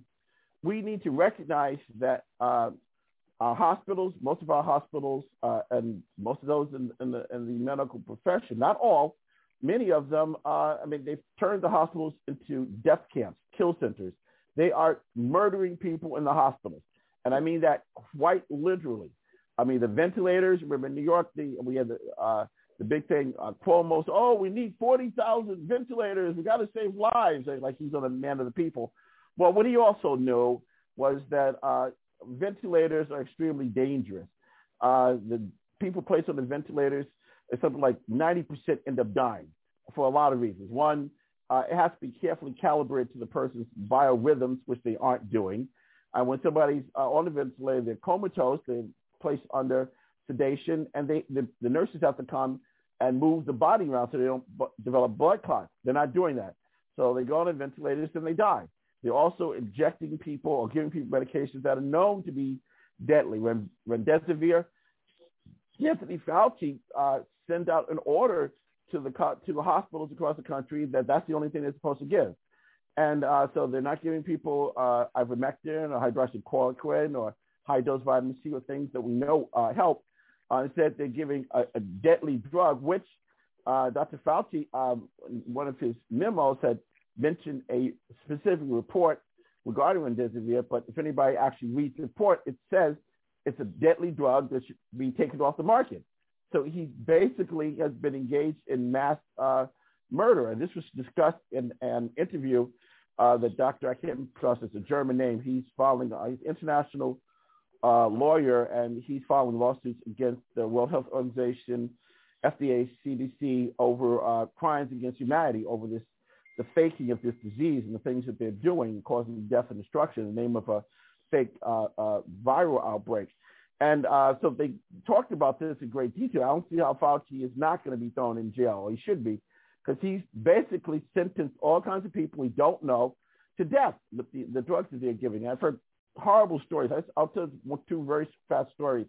we need to recognize that our hospitals, most of our hospitals, and most of those in the medical profession, not all, many of them, they've turned the hospitals into death camps, kill centers. They are murdering people in the hospitals. And I mean that quite literally. I mean, the ventilators, remember in New York, we had the big thing, Cuomo said, we need 40,000 ventilators. We got to save lives, like he's on a man of the people. Well, what he also knew was that ventilators are extremely dangerous. The people placed on the ventilators, something like 90% end up dying for a lot of reasons. One, it has to be carefully calibrated to the person's biorhythms, which they aren't doing. And when somebody's on the ventilator, they're comatose, they're placed under sedation, and the nurses have to come and move the body around so they don't develop blood clots. They're not doing that. So they go on the ventilators and they die. They're also injecting people or giving people medications that are known to be deadly. When Remdesivir, Anthony Fauci sent out an order to the hospitals across the country that's the only thing they're supposed to give. And so they're not giving people ivermectin or hydroxychloroquine or high-dose vitamin C or things that we know help. and said they're giving a deadly drug, which Dr. Fauci, one of his memos, had mentioned a specific report regarding remdesivir, but if anybody actually reads the report, it says it's a deadly drug that should be taken off the market. So he basically has been engaged in mass murder, and this was discussed in an interview that Dr. I can't pronounce, it's a German name. He's filing, he's an international lawyer, and he's filing lawsuits against the World Health Organization, FDA, CDC over crimes against humanity over this, the faking of this disease and the things that they're doing, causing death and destruction in the name of a fake viral outbreak. And so they talked about this in great detail. I don't see how Fauci is not going to be thrown in jail, or he should be, because he's basically sentenced all kinds of people we don't know to death, the drugs that they're giving. I've heard horrible stories. I'll tell you two very fast stories.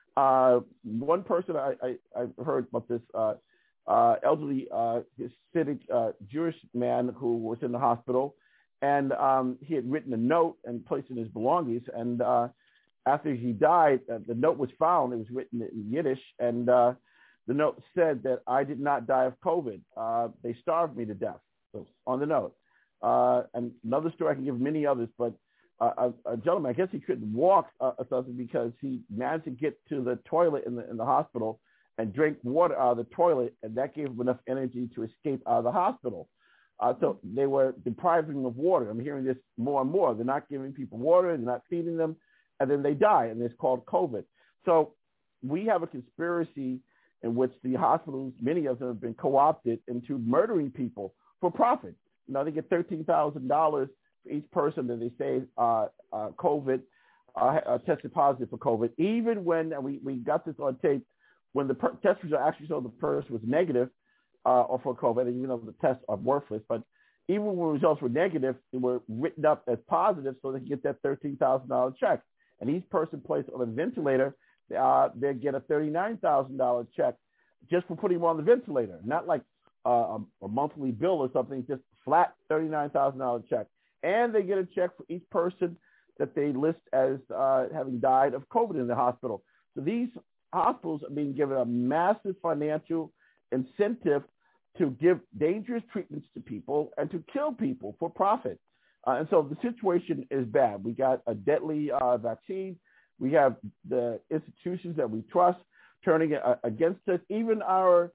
One person I heard about this elderly Hasidic Jewish man who was in the hospital, and he had written a note and placed in his belongings, and after he died, the note was found. It was written in Yiddish, and the note said that I did not die of COVID. They starved me to death. So on the note. And another story, I can give many others, but a gentleman, I guess he couldn't walk or something because he managed to get to the toilet in the hospital and drink water out of the toilet, and that gave him enough energy to escape out of the hospital. So they were depriving him of water. I'm hearing this more and more. They're not giving people water, they're not feeding them, and then they die, and it's called COVID. So we have a conspiracy in which the hospitals, many of them have been co-opted into murdering people for profit. You know, they get $13,000 for each person that they say COVID tested positive for COVID. Even when, and we got this on tape, when the test results actually showed the person was negative or for COVID, and even though the tests are worthless, but even when the results were negative, they were written up as positive so they could get that $13,000 check. And each person placed on a ventilator, they get a $39,000 check just for putting them on the ventilator, not like a monthly bill or something, just flat $39,000 check. And they get a check for each person that they list as having died of COVID in the hospital. So these hospitals are being given a massive financial incentive to give dangerous treatments to people and to kill people for profit. And so the situation is bad. We got a deadly vaccine. We have the institutions that we trust turning against us. Even our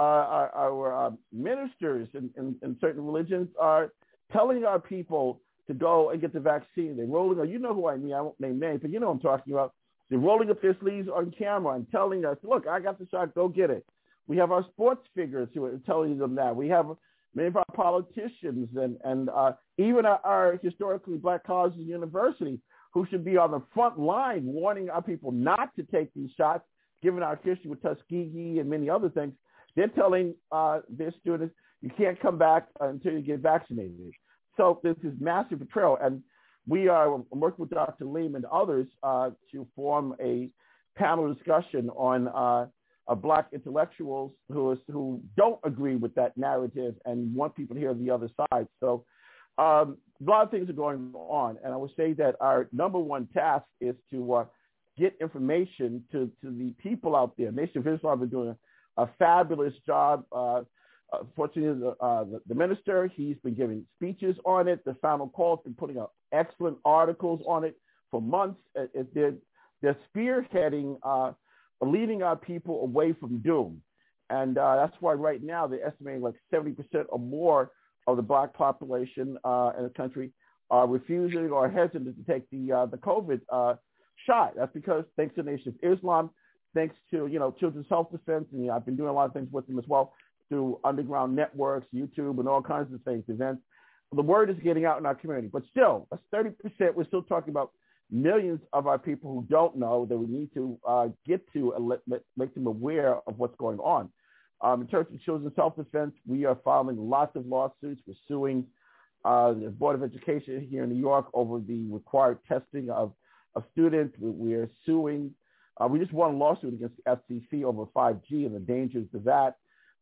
ministers in certain religions are telling our people to go and get the vaccine. They're rolling, you know who I mean, I won't name names, but you know what I'm talking about. They're rolling up their sleeves on camera and telling us, look, I got the shot, go get it. We have our sports figures who are telling them that. We have many of our politicians and even our historically black colleges and universities who should be on the front line warning our people not to take these shots, given our history with Tuskegee and many other things. They're telling their students, you can't come back until you get vaccinated. So this is massive betrayal. And we are working with Dr. Leem and others to form a panel discussion on black intellectuals who don't agree with that narrative and want people to hear the other side. So a lot of things are going on. And I would say that our number one task is to get information to the people out there. Nation of Islam has been doing a fabulous job. Fortunately, the minister, he's been giving speeches on it. The Final Call's been putting out excellent articles on it for months. They're spearheading, leading our people away from doom. And that's why right now they're estimating like 70% or more of the black population in the country are refusing or hesitant to take the COVID shot. That's because thanks to the Nation of Islam, thanks to, Children's Health Defense, and I've been doing a lot of things with them as well, through underground networks, YouTube, and all kinds of things, events. The word is getting out in our community. But still, that's 30%. We're still talking about millions of our people who don't know that we need to get to and make them aware of what's going on. In terms of Children's Self-Defense, we are filing lots of lawsuits. We're suing the Board of Education here in New York over the required testing of students. We are suing. We just won a lawsuit against the FCC over 5G and the dangers of that.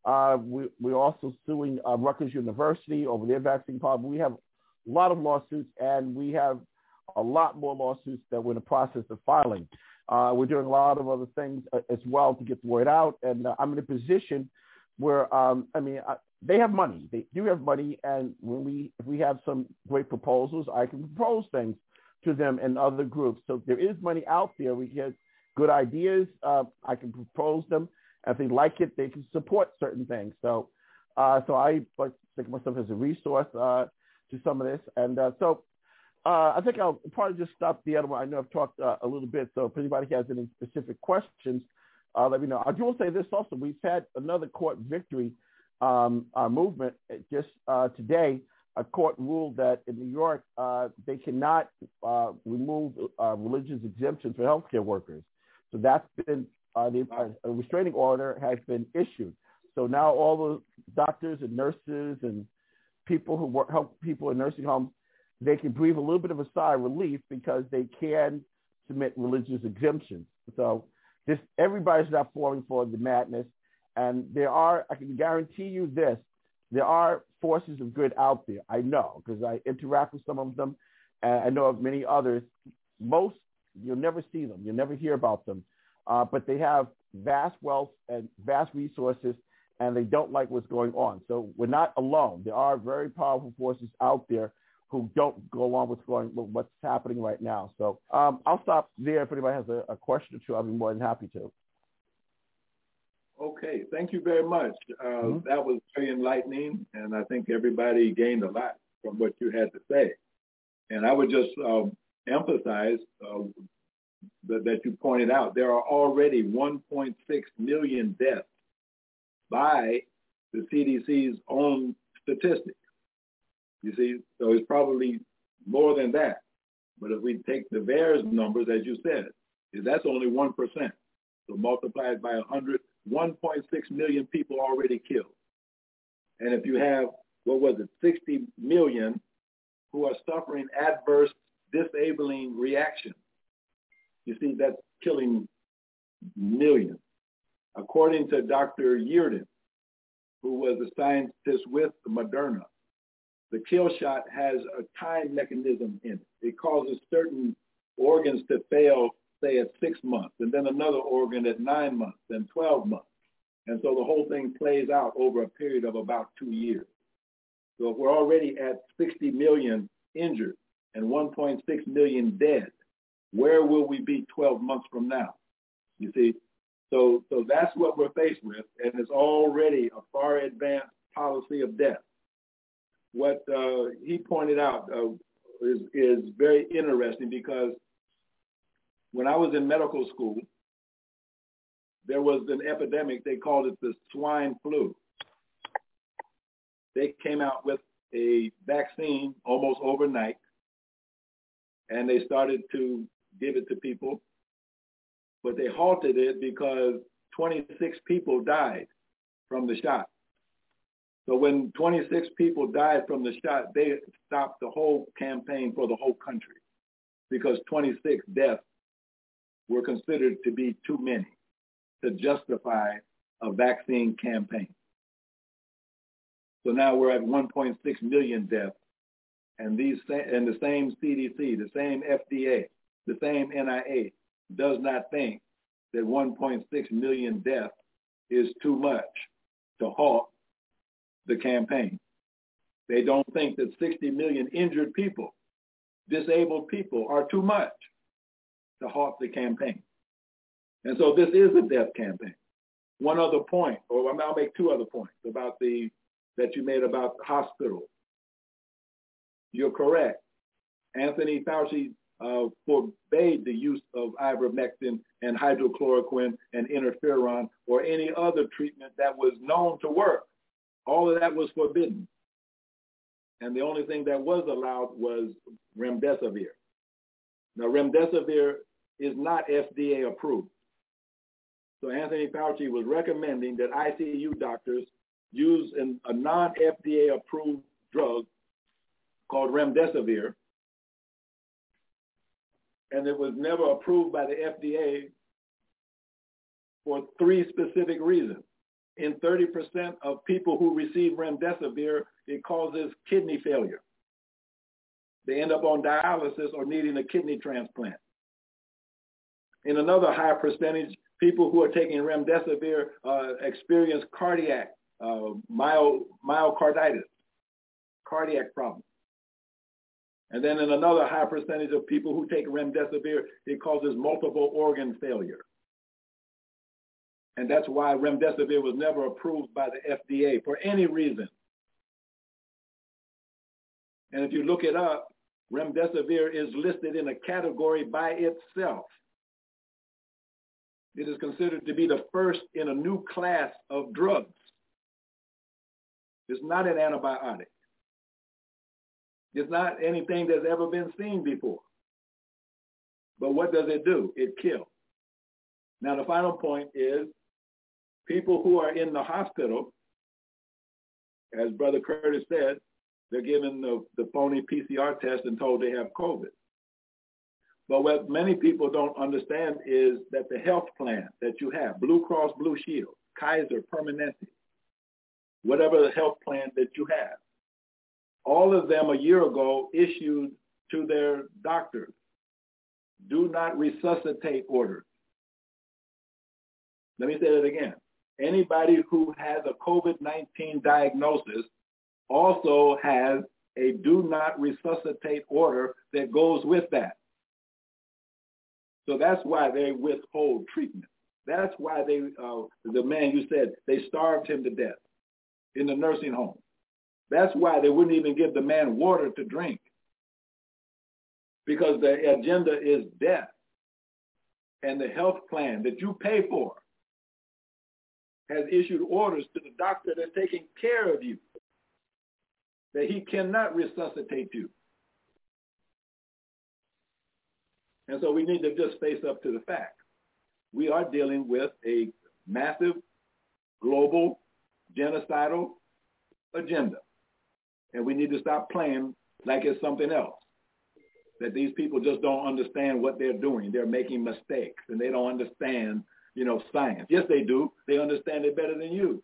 We're also suing Rutgers University over their vaccine policy. We have a lot of lawsuits, and we have a lot more lawsuits that we're in the process of filing. We're doing a lot of other things as well to get the word out. And I'm in a position where, they have money. They do have money. And if we have some great proposals, I can propose things to them and other groups. So there is money out there. We get good ideas. I can propose them. If they like it, they can support certain things. So I like to think of myself as a resource to some of this. And I think I'll probably just stop the other one. I know I've talked a little bit. So if anybody has any specific questions, let me know. I will say this also. We've had another court victory movement just today. A court ruled that in New York, they cannot remove religious exemptions for healthcare workers. So that's been a restraining order has been issued. So now all the doctors and nurses and people who help people in nursing homes, they can breathe a little bit of a sigh of relief because they can submit religious exemptions. So everybody's not falling for the madness. And I can guarantee you this, there are forces of good out there. I know because I interact with some of them. And I know of many others. Most, you'll never see them. You'll never hear about them. But they have vast wealth and vast resources, and they don't like what's going on. So we're not alone. There are very powerful forces out there who don't go along with what's happening right now. So I'll stop there. If anybody has a question or two, I'll be more than happy to. Okay, thank you very much. That was very enlightening, and I think everybody gained a lot from what you had to say. And I would just emphasize that you pointed out, there are already 1.6 million deaths by the CDC's own statistics. You see, so it's probably more than that. But if we take the VAERS numbers, as you said, that's only 1%. So multiplied by 100, 1.6 million people already killed. And if you have, 60 million who are suffering adverse disabling reactions, you see, that's killing millions. According to Dr. Yearden, who was a scientist with Moderna, the kill shot has a time mechanism in it. It causes certain organs to fail, say, at 6 months, and then another organ at 9 months, then 12 months. And so the whole thing plays out over a period of about 2 years. So if we're already at 60 million injured and 1.6 million dead, where will we be 12 months from now? You see, so that's what we're faced with, and it's already a far advanced policy of death. What he pointed out is very interesting, because when I was in medical school, there was an epidemic. They called it the swine flu. They came out with a vaccine almost overnight, and they started to give it to people, but they halted it because 26 people died from the shot. So when 26 people died from the shot, they stopped the whole campaign for the whole country, because 26 deaths were considered to be too many to justify a vaccine campaign. So now we're at 1.6 million deaths, and the same CDC, the same FDA, the same NIH does not think that 1.6 million deaths is too much to halt the campaign. They don't think that 60 million injured people, disabled people, are too much to halt the campaign. And so this is a death campaign. One other point, or I'll make two other points about that you made about the hospital. You're correct. Anthony Fauci forbade the use of ivermectin and hydrochloroquine and interferon or any other treatment that was known to work. All of that was forbidden. And the only thing that was allowed was remdesivir. Now, remdesivir is not FDA approved. So Anthony Fauci was recommending that ICU doctors use a non-FDA approved drug called remdesivir, and it was never approved by the FDA for three specific reasons. In 30% of people who receive remdesivir, it causes kidney failure. They end up on dialysis or needing a kidney transplant. In another high percentage, people who are taking remdesivir experience cardiac myocarditis, cardiac problems. And then in another high percentage of people who take remdesivir, it causes multiple organ failure. And that's why remdesivir was never approved by the FDA for any reason. And if you look it up, remdesivir is listed in a category by itself. It is considered to be the first in a new class of drugs. It's not an antibiotic. It's not anything that's ever been seen before. But what does it do? It kills. Now, the final point is people who are in the hospital, as Brother Curtis said, they're given the phony PCR test and told they have COVID. But what many people don't understand is that the health plan that you have, Blue Cross Blue Shield, Kaiser Permanente, whatever the health plan that you have, all of them a year ago issued to their doctors, do not resuscitate orders. Let me say that again. Anybody who has a COVID-19 diagnosis also has a do not resuscitate order that goes with that. So that's why they withhold treatment. That's why they, the man you said, they starved him to death in the nursing home. That's why they wouldn't even give the man water to drink, because the agenda is death. And the health plan that you pay for has issued orders to the doctor that's taking care of you that he cannot resuscitate you. And so we need to just face up to the fact. We are dealing with a massive, global, genocidal agenda. And we need to stop playing like it's something else. That these people just don't understand what they're doing. They're making mistakes and they don't understand, science. Yes, they do. They understand it better than you.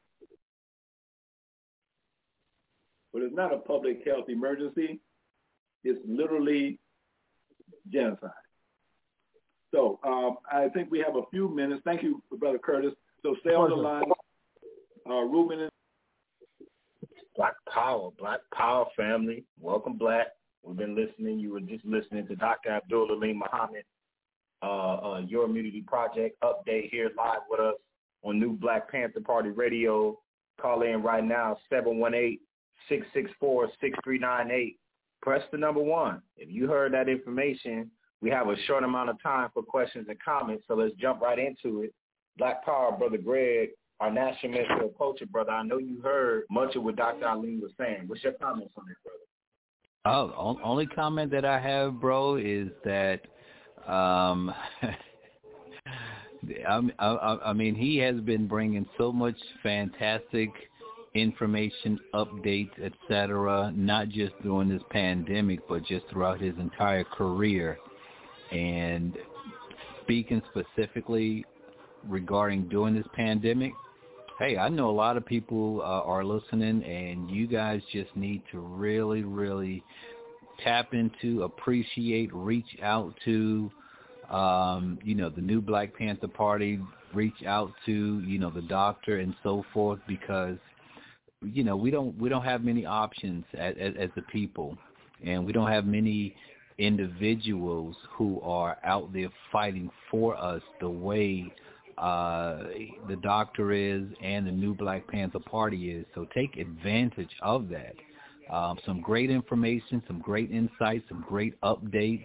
But it's not a public health emergency. It's literally genocide. So I think we have a few minutes. Thank you, Brother Curtis. So stay on the line. Ruben. Black Power family. Welcome, Black. We've been listening. You were just listening to Dr. Abdul Aleem Muhammad, Your Immunity Project update here live with us on New Black Panther Party Radio. Call in right now, 718-664-6398. Press the number 1. If you heard that information, we have a short amount of time for questions and comments, so let's jump right into it. Black Power, Brother Greg, our national minister of culture, brother. I know you heard much of what Dr. Aleem was saying. What's your comments on it, brother? Only comment that I have, bro, is that I mean, he has been bringing so much fantastic information, updates, etc., not just during this pandemic, but just throughout his entire career. And speaking specifically regarding during this pandemic, hey, I know a lot of people are listening, and you guys just need to really, really tap into, appreciate, reach out to, the New Black Panther Party, reach out to, the doctor and so forth, because, we don't have many options as a people, and we don't have many individuals who are out there fighting for us the way the doctor is and the New Black Panther Party is. So take advantage of that. Some great information, some great insights, some great updates.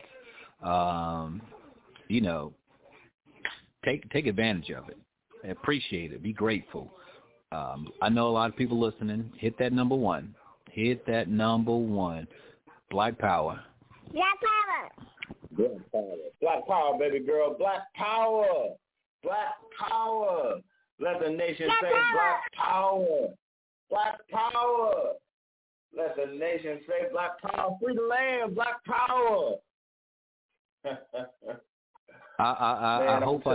Take advantage of it. Appreciate it. Be grateful. I know a lot of people listening. Hit that number 1. Hit that number 1. Black Power. Black Power. Black Power. Black Power, baby girl. Black Power. Black Power. Let the nation say Black Power. Black Power. Let the nation say Black Power. Free the land. Black Power. I hope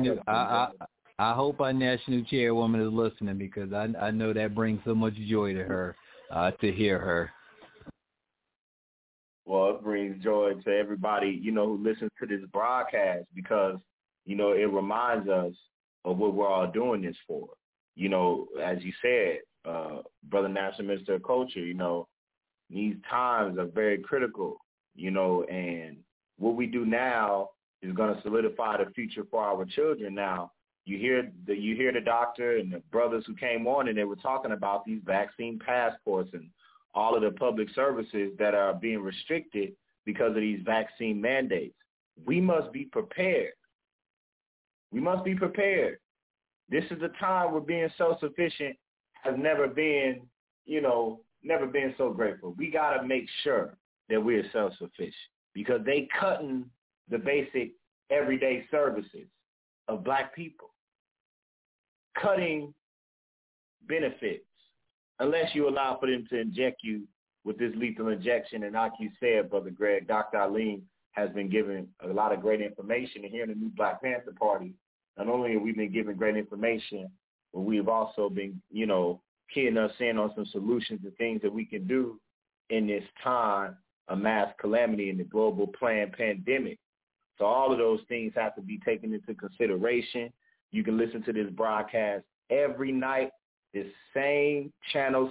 our national chairwoman is listening, because I know that brings so much joy to her to hear her. Well, it brings joy to everybody, who listens to this broadcast because, it reminds us of what we're all doing this for. As you said, Brother National Minister of Culture, these times are very critical, and what we do now is going to solidify the future for our children. Now, you hear the doctor and the brothers who came on, and they were talking about these vaccine passports and all of the public services that are being restricted because of these vaccine mandates. We must be prepared. We must be prepared. This is the time where being self-sufficient has never been so grateful. We got to make sure that we're self-sufficient because they cutting the basic everyday services of black people, cutting benefits, unless you allow for them to inject you with this lethal injection. And like you said, Brother Greg, Dr. Arlene has been giving a lot of great information. And here in the new Black Panther Party, not only have we been giving great information, but we've also been, keying us in on some solutions and things that we can do in this time of mass calamity in the global planned pandemic. So all of those things have to be taken into consideration. You can listen to this broadcast every night, this same channel,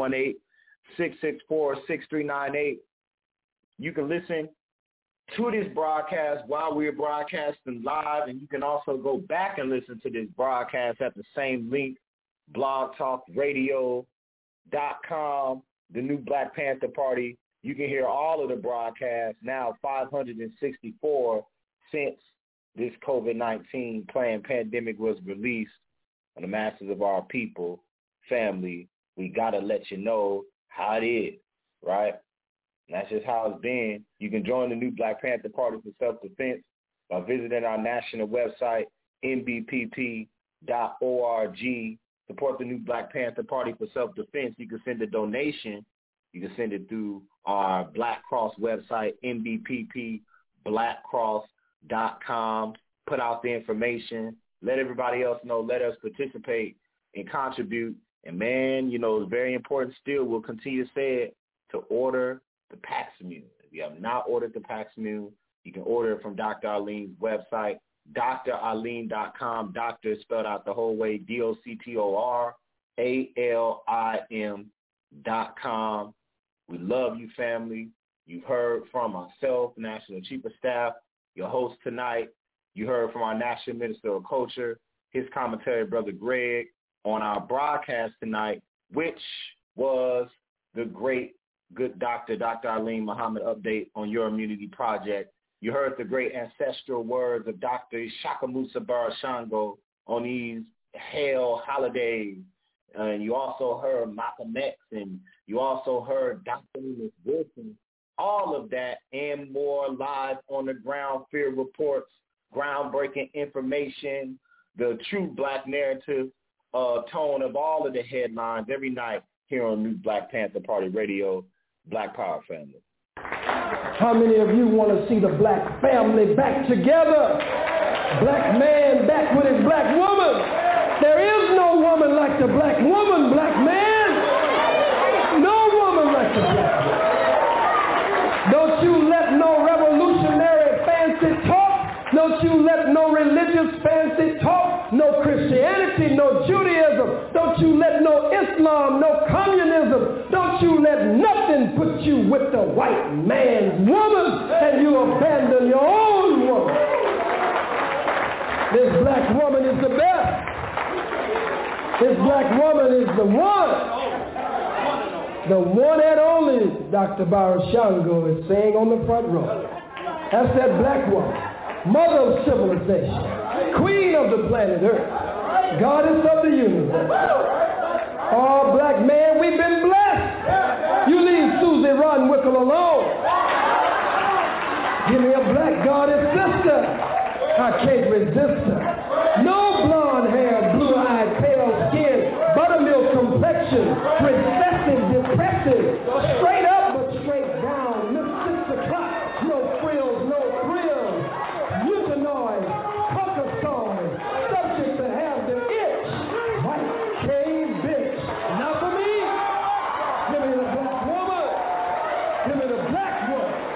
718-664-6398. You can listen to this broadcast while we're broadcasting live, and you can also go back and listen to this broadcast at the same link, blogtalkradio.com, the new Black Panther Party. You can hear all of the broadcasts, now 564 since this COVID-19 planned pandemic was released on the masses of our people. Family, we got to let you know how it is, right? And that's just how it's been. You can join the new Black Panther Party for Self-Defense by visiting our national website, nbpp.org. Support the new Black Panther Party for Self-Defense. You can send a donation. You can send it through our Black Cross website, nbppblackcross.com. Put out the information. Let everybody else know. Let us participate and contribute. And, man, it's very important still. We'll continue to say it, to order the Paximune. If you have not ordered the Paximune, you can order it from Dr. Arlene's website, drarlene.com. Doctor is spelled out the whole way, DOCTORALIM.com. We love you, family. You've heard from myself, National Chief of Staff, your host tonight. You heard from our National Minister of Culture, his commentary, Brother Greg, on our broadcast tonight, which was the great, good Dr. Arlene Muhammad update on Your Immunity Project. You heard the great ancestral words of Dr. Shakamusa Barashango on these hell holidays. And you also heard Malcolm X, and you also heard Dr. Lewis Wilson. All of that and more live on the ground, field reports, groundbreaking information, the true black narrative tone of all of the headlines every night here on New Black Panther Party Radio, Black Power Family. How many of you want to see the black family back together? Black man back with his black woman. There is no woman like the black woman, black man. No woman like the black woman. Don't you let no revolutionary fancy talk. Don't you let no religious fancy talk. No Christianity, no Judaism. Don't you let no Islam, no communism. Don't you let nothing put you with the white man's woman and you abandon your own woman. This black woman is the best. This black woman is the one. The one and only Dr. Barashango is saying on the front row. That's that black woman. Mother of civilization. Queen of the planet Earth. Goddess of the universe. Oh, black man, we've been blessed. You leave Susie Rodwinkle alone. Give me a black goddess sister. I can't resist her. No blonde hair, blue-eyed, pale skin, buttermilk complexion, recessive, depressive, straight up but straight down, Miss 6 o'clock, no frills, no frills, euthanoid, caucasoid, subject to have the itch, white cave bitch. Not for me. Give me the black woman. Give me the black woman.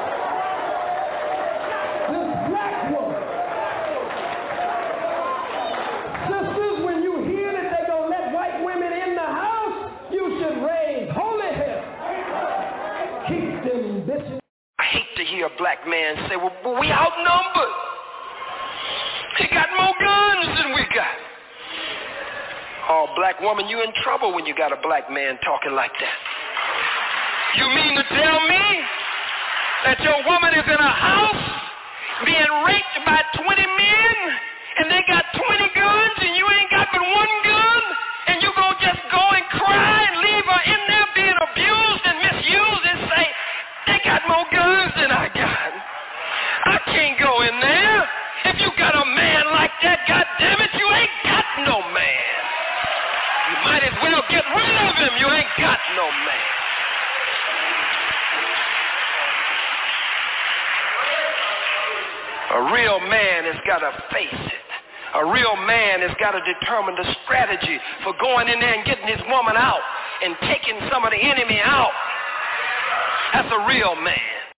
bitches. I hate to hear a black man say, well, we outnumbered. He got more guns than we got. Oh, black woman, you in trouble when you got a black man talking like that. You mean to tell me that your woman is in a house being raped by 20 men and they got 20 guns and you ain't got but one gun and you gonna just go and cry and leave her in there being abused and misused and say, they got more guns than I got. I can't go in there. If you got a man like that, goddammit, you ain't got no man. You might as well get rid of him. You ain't got no man. A real man has got to face it. A real man has got to determine the strategy for going in there and getting his woman out and taking some of the enemy out. That's a real man.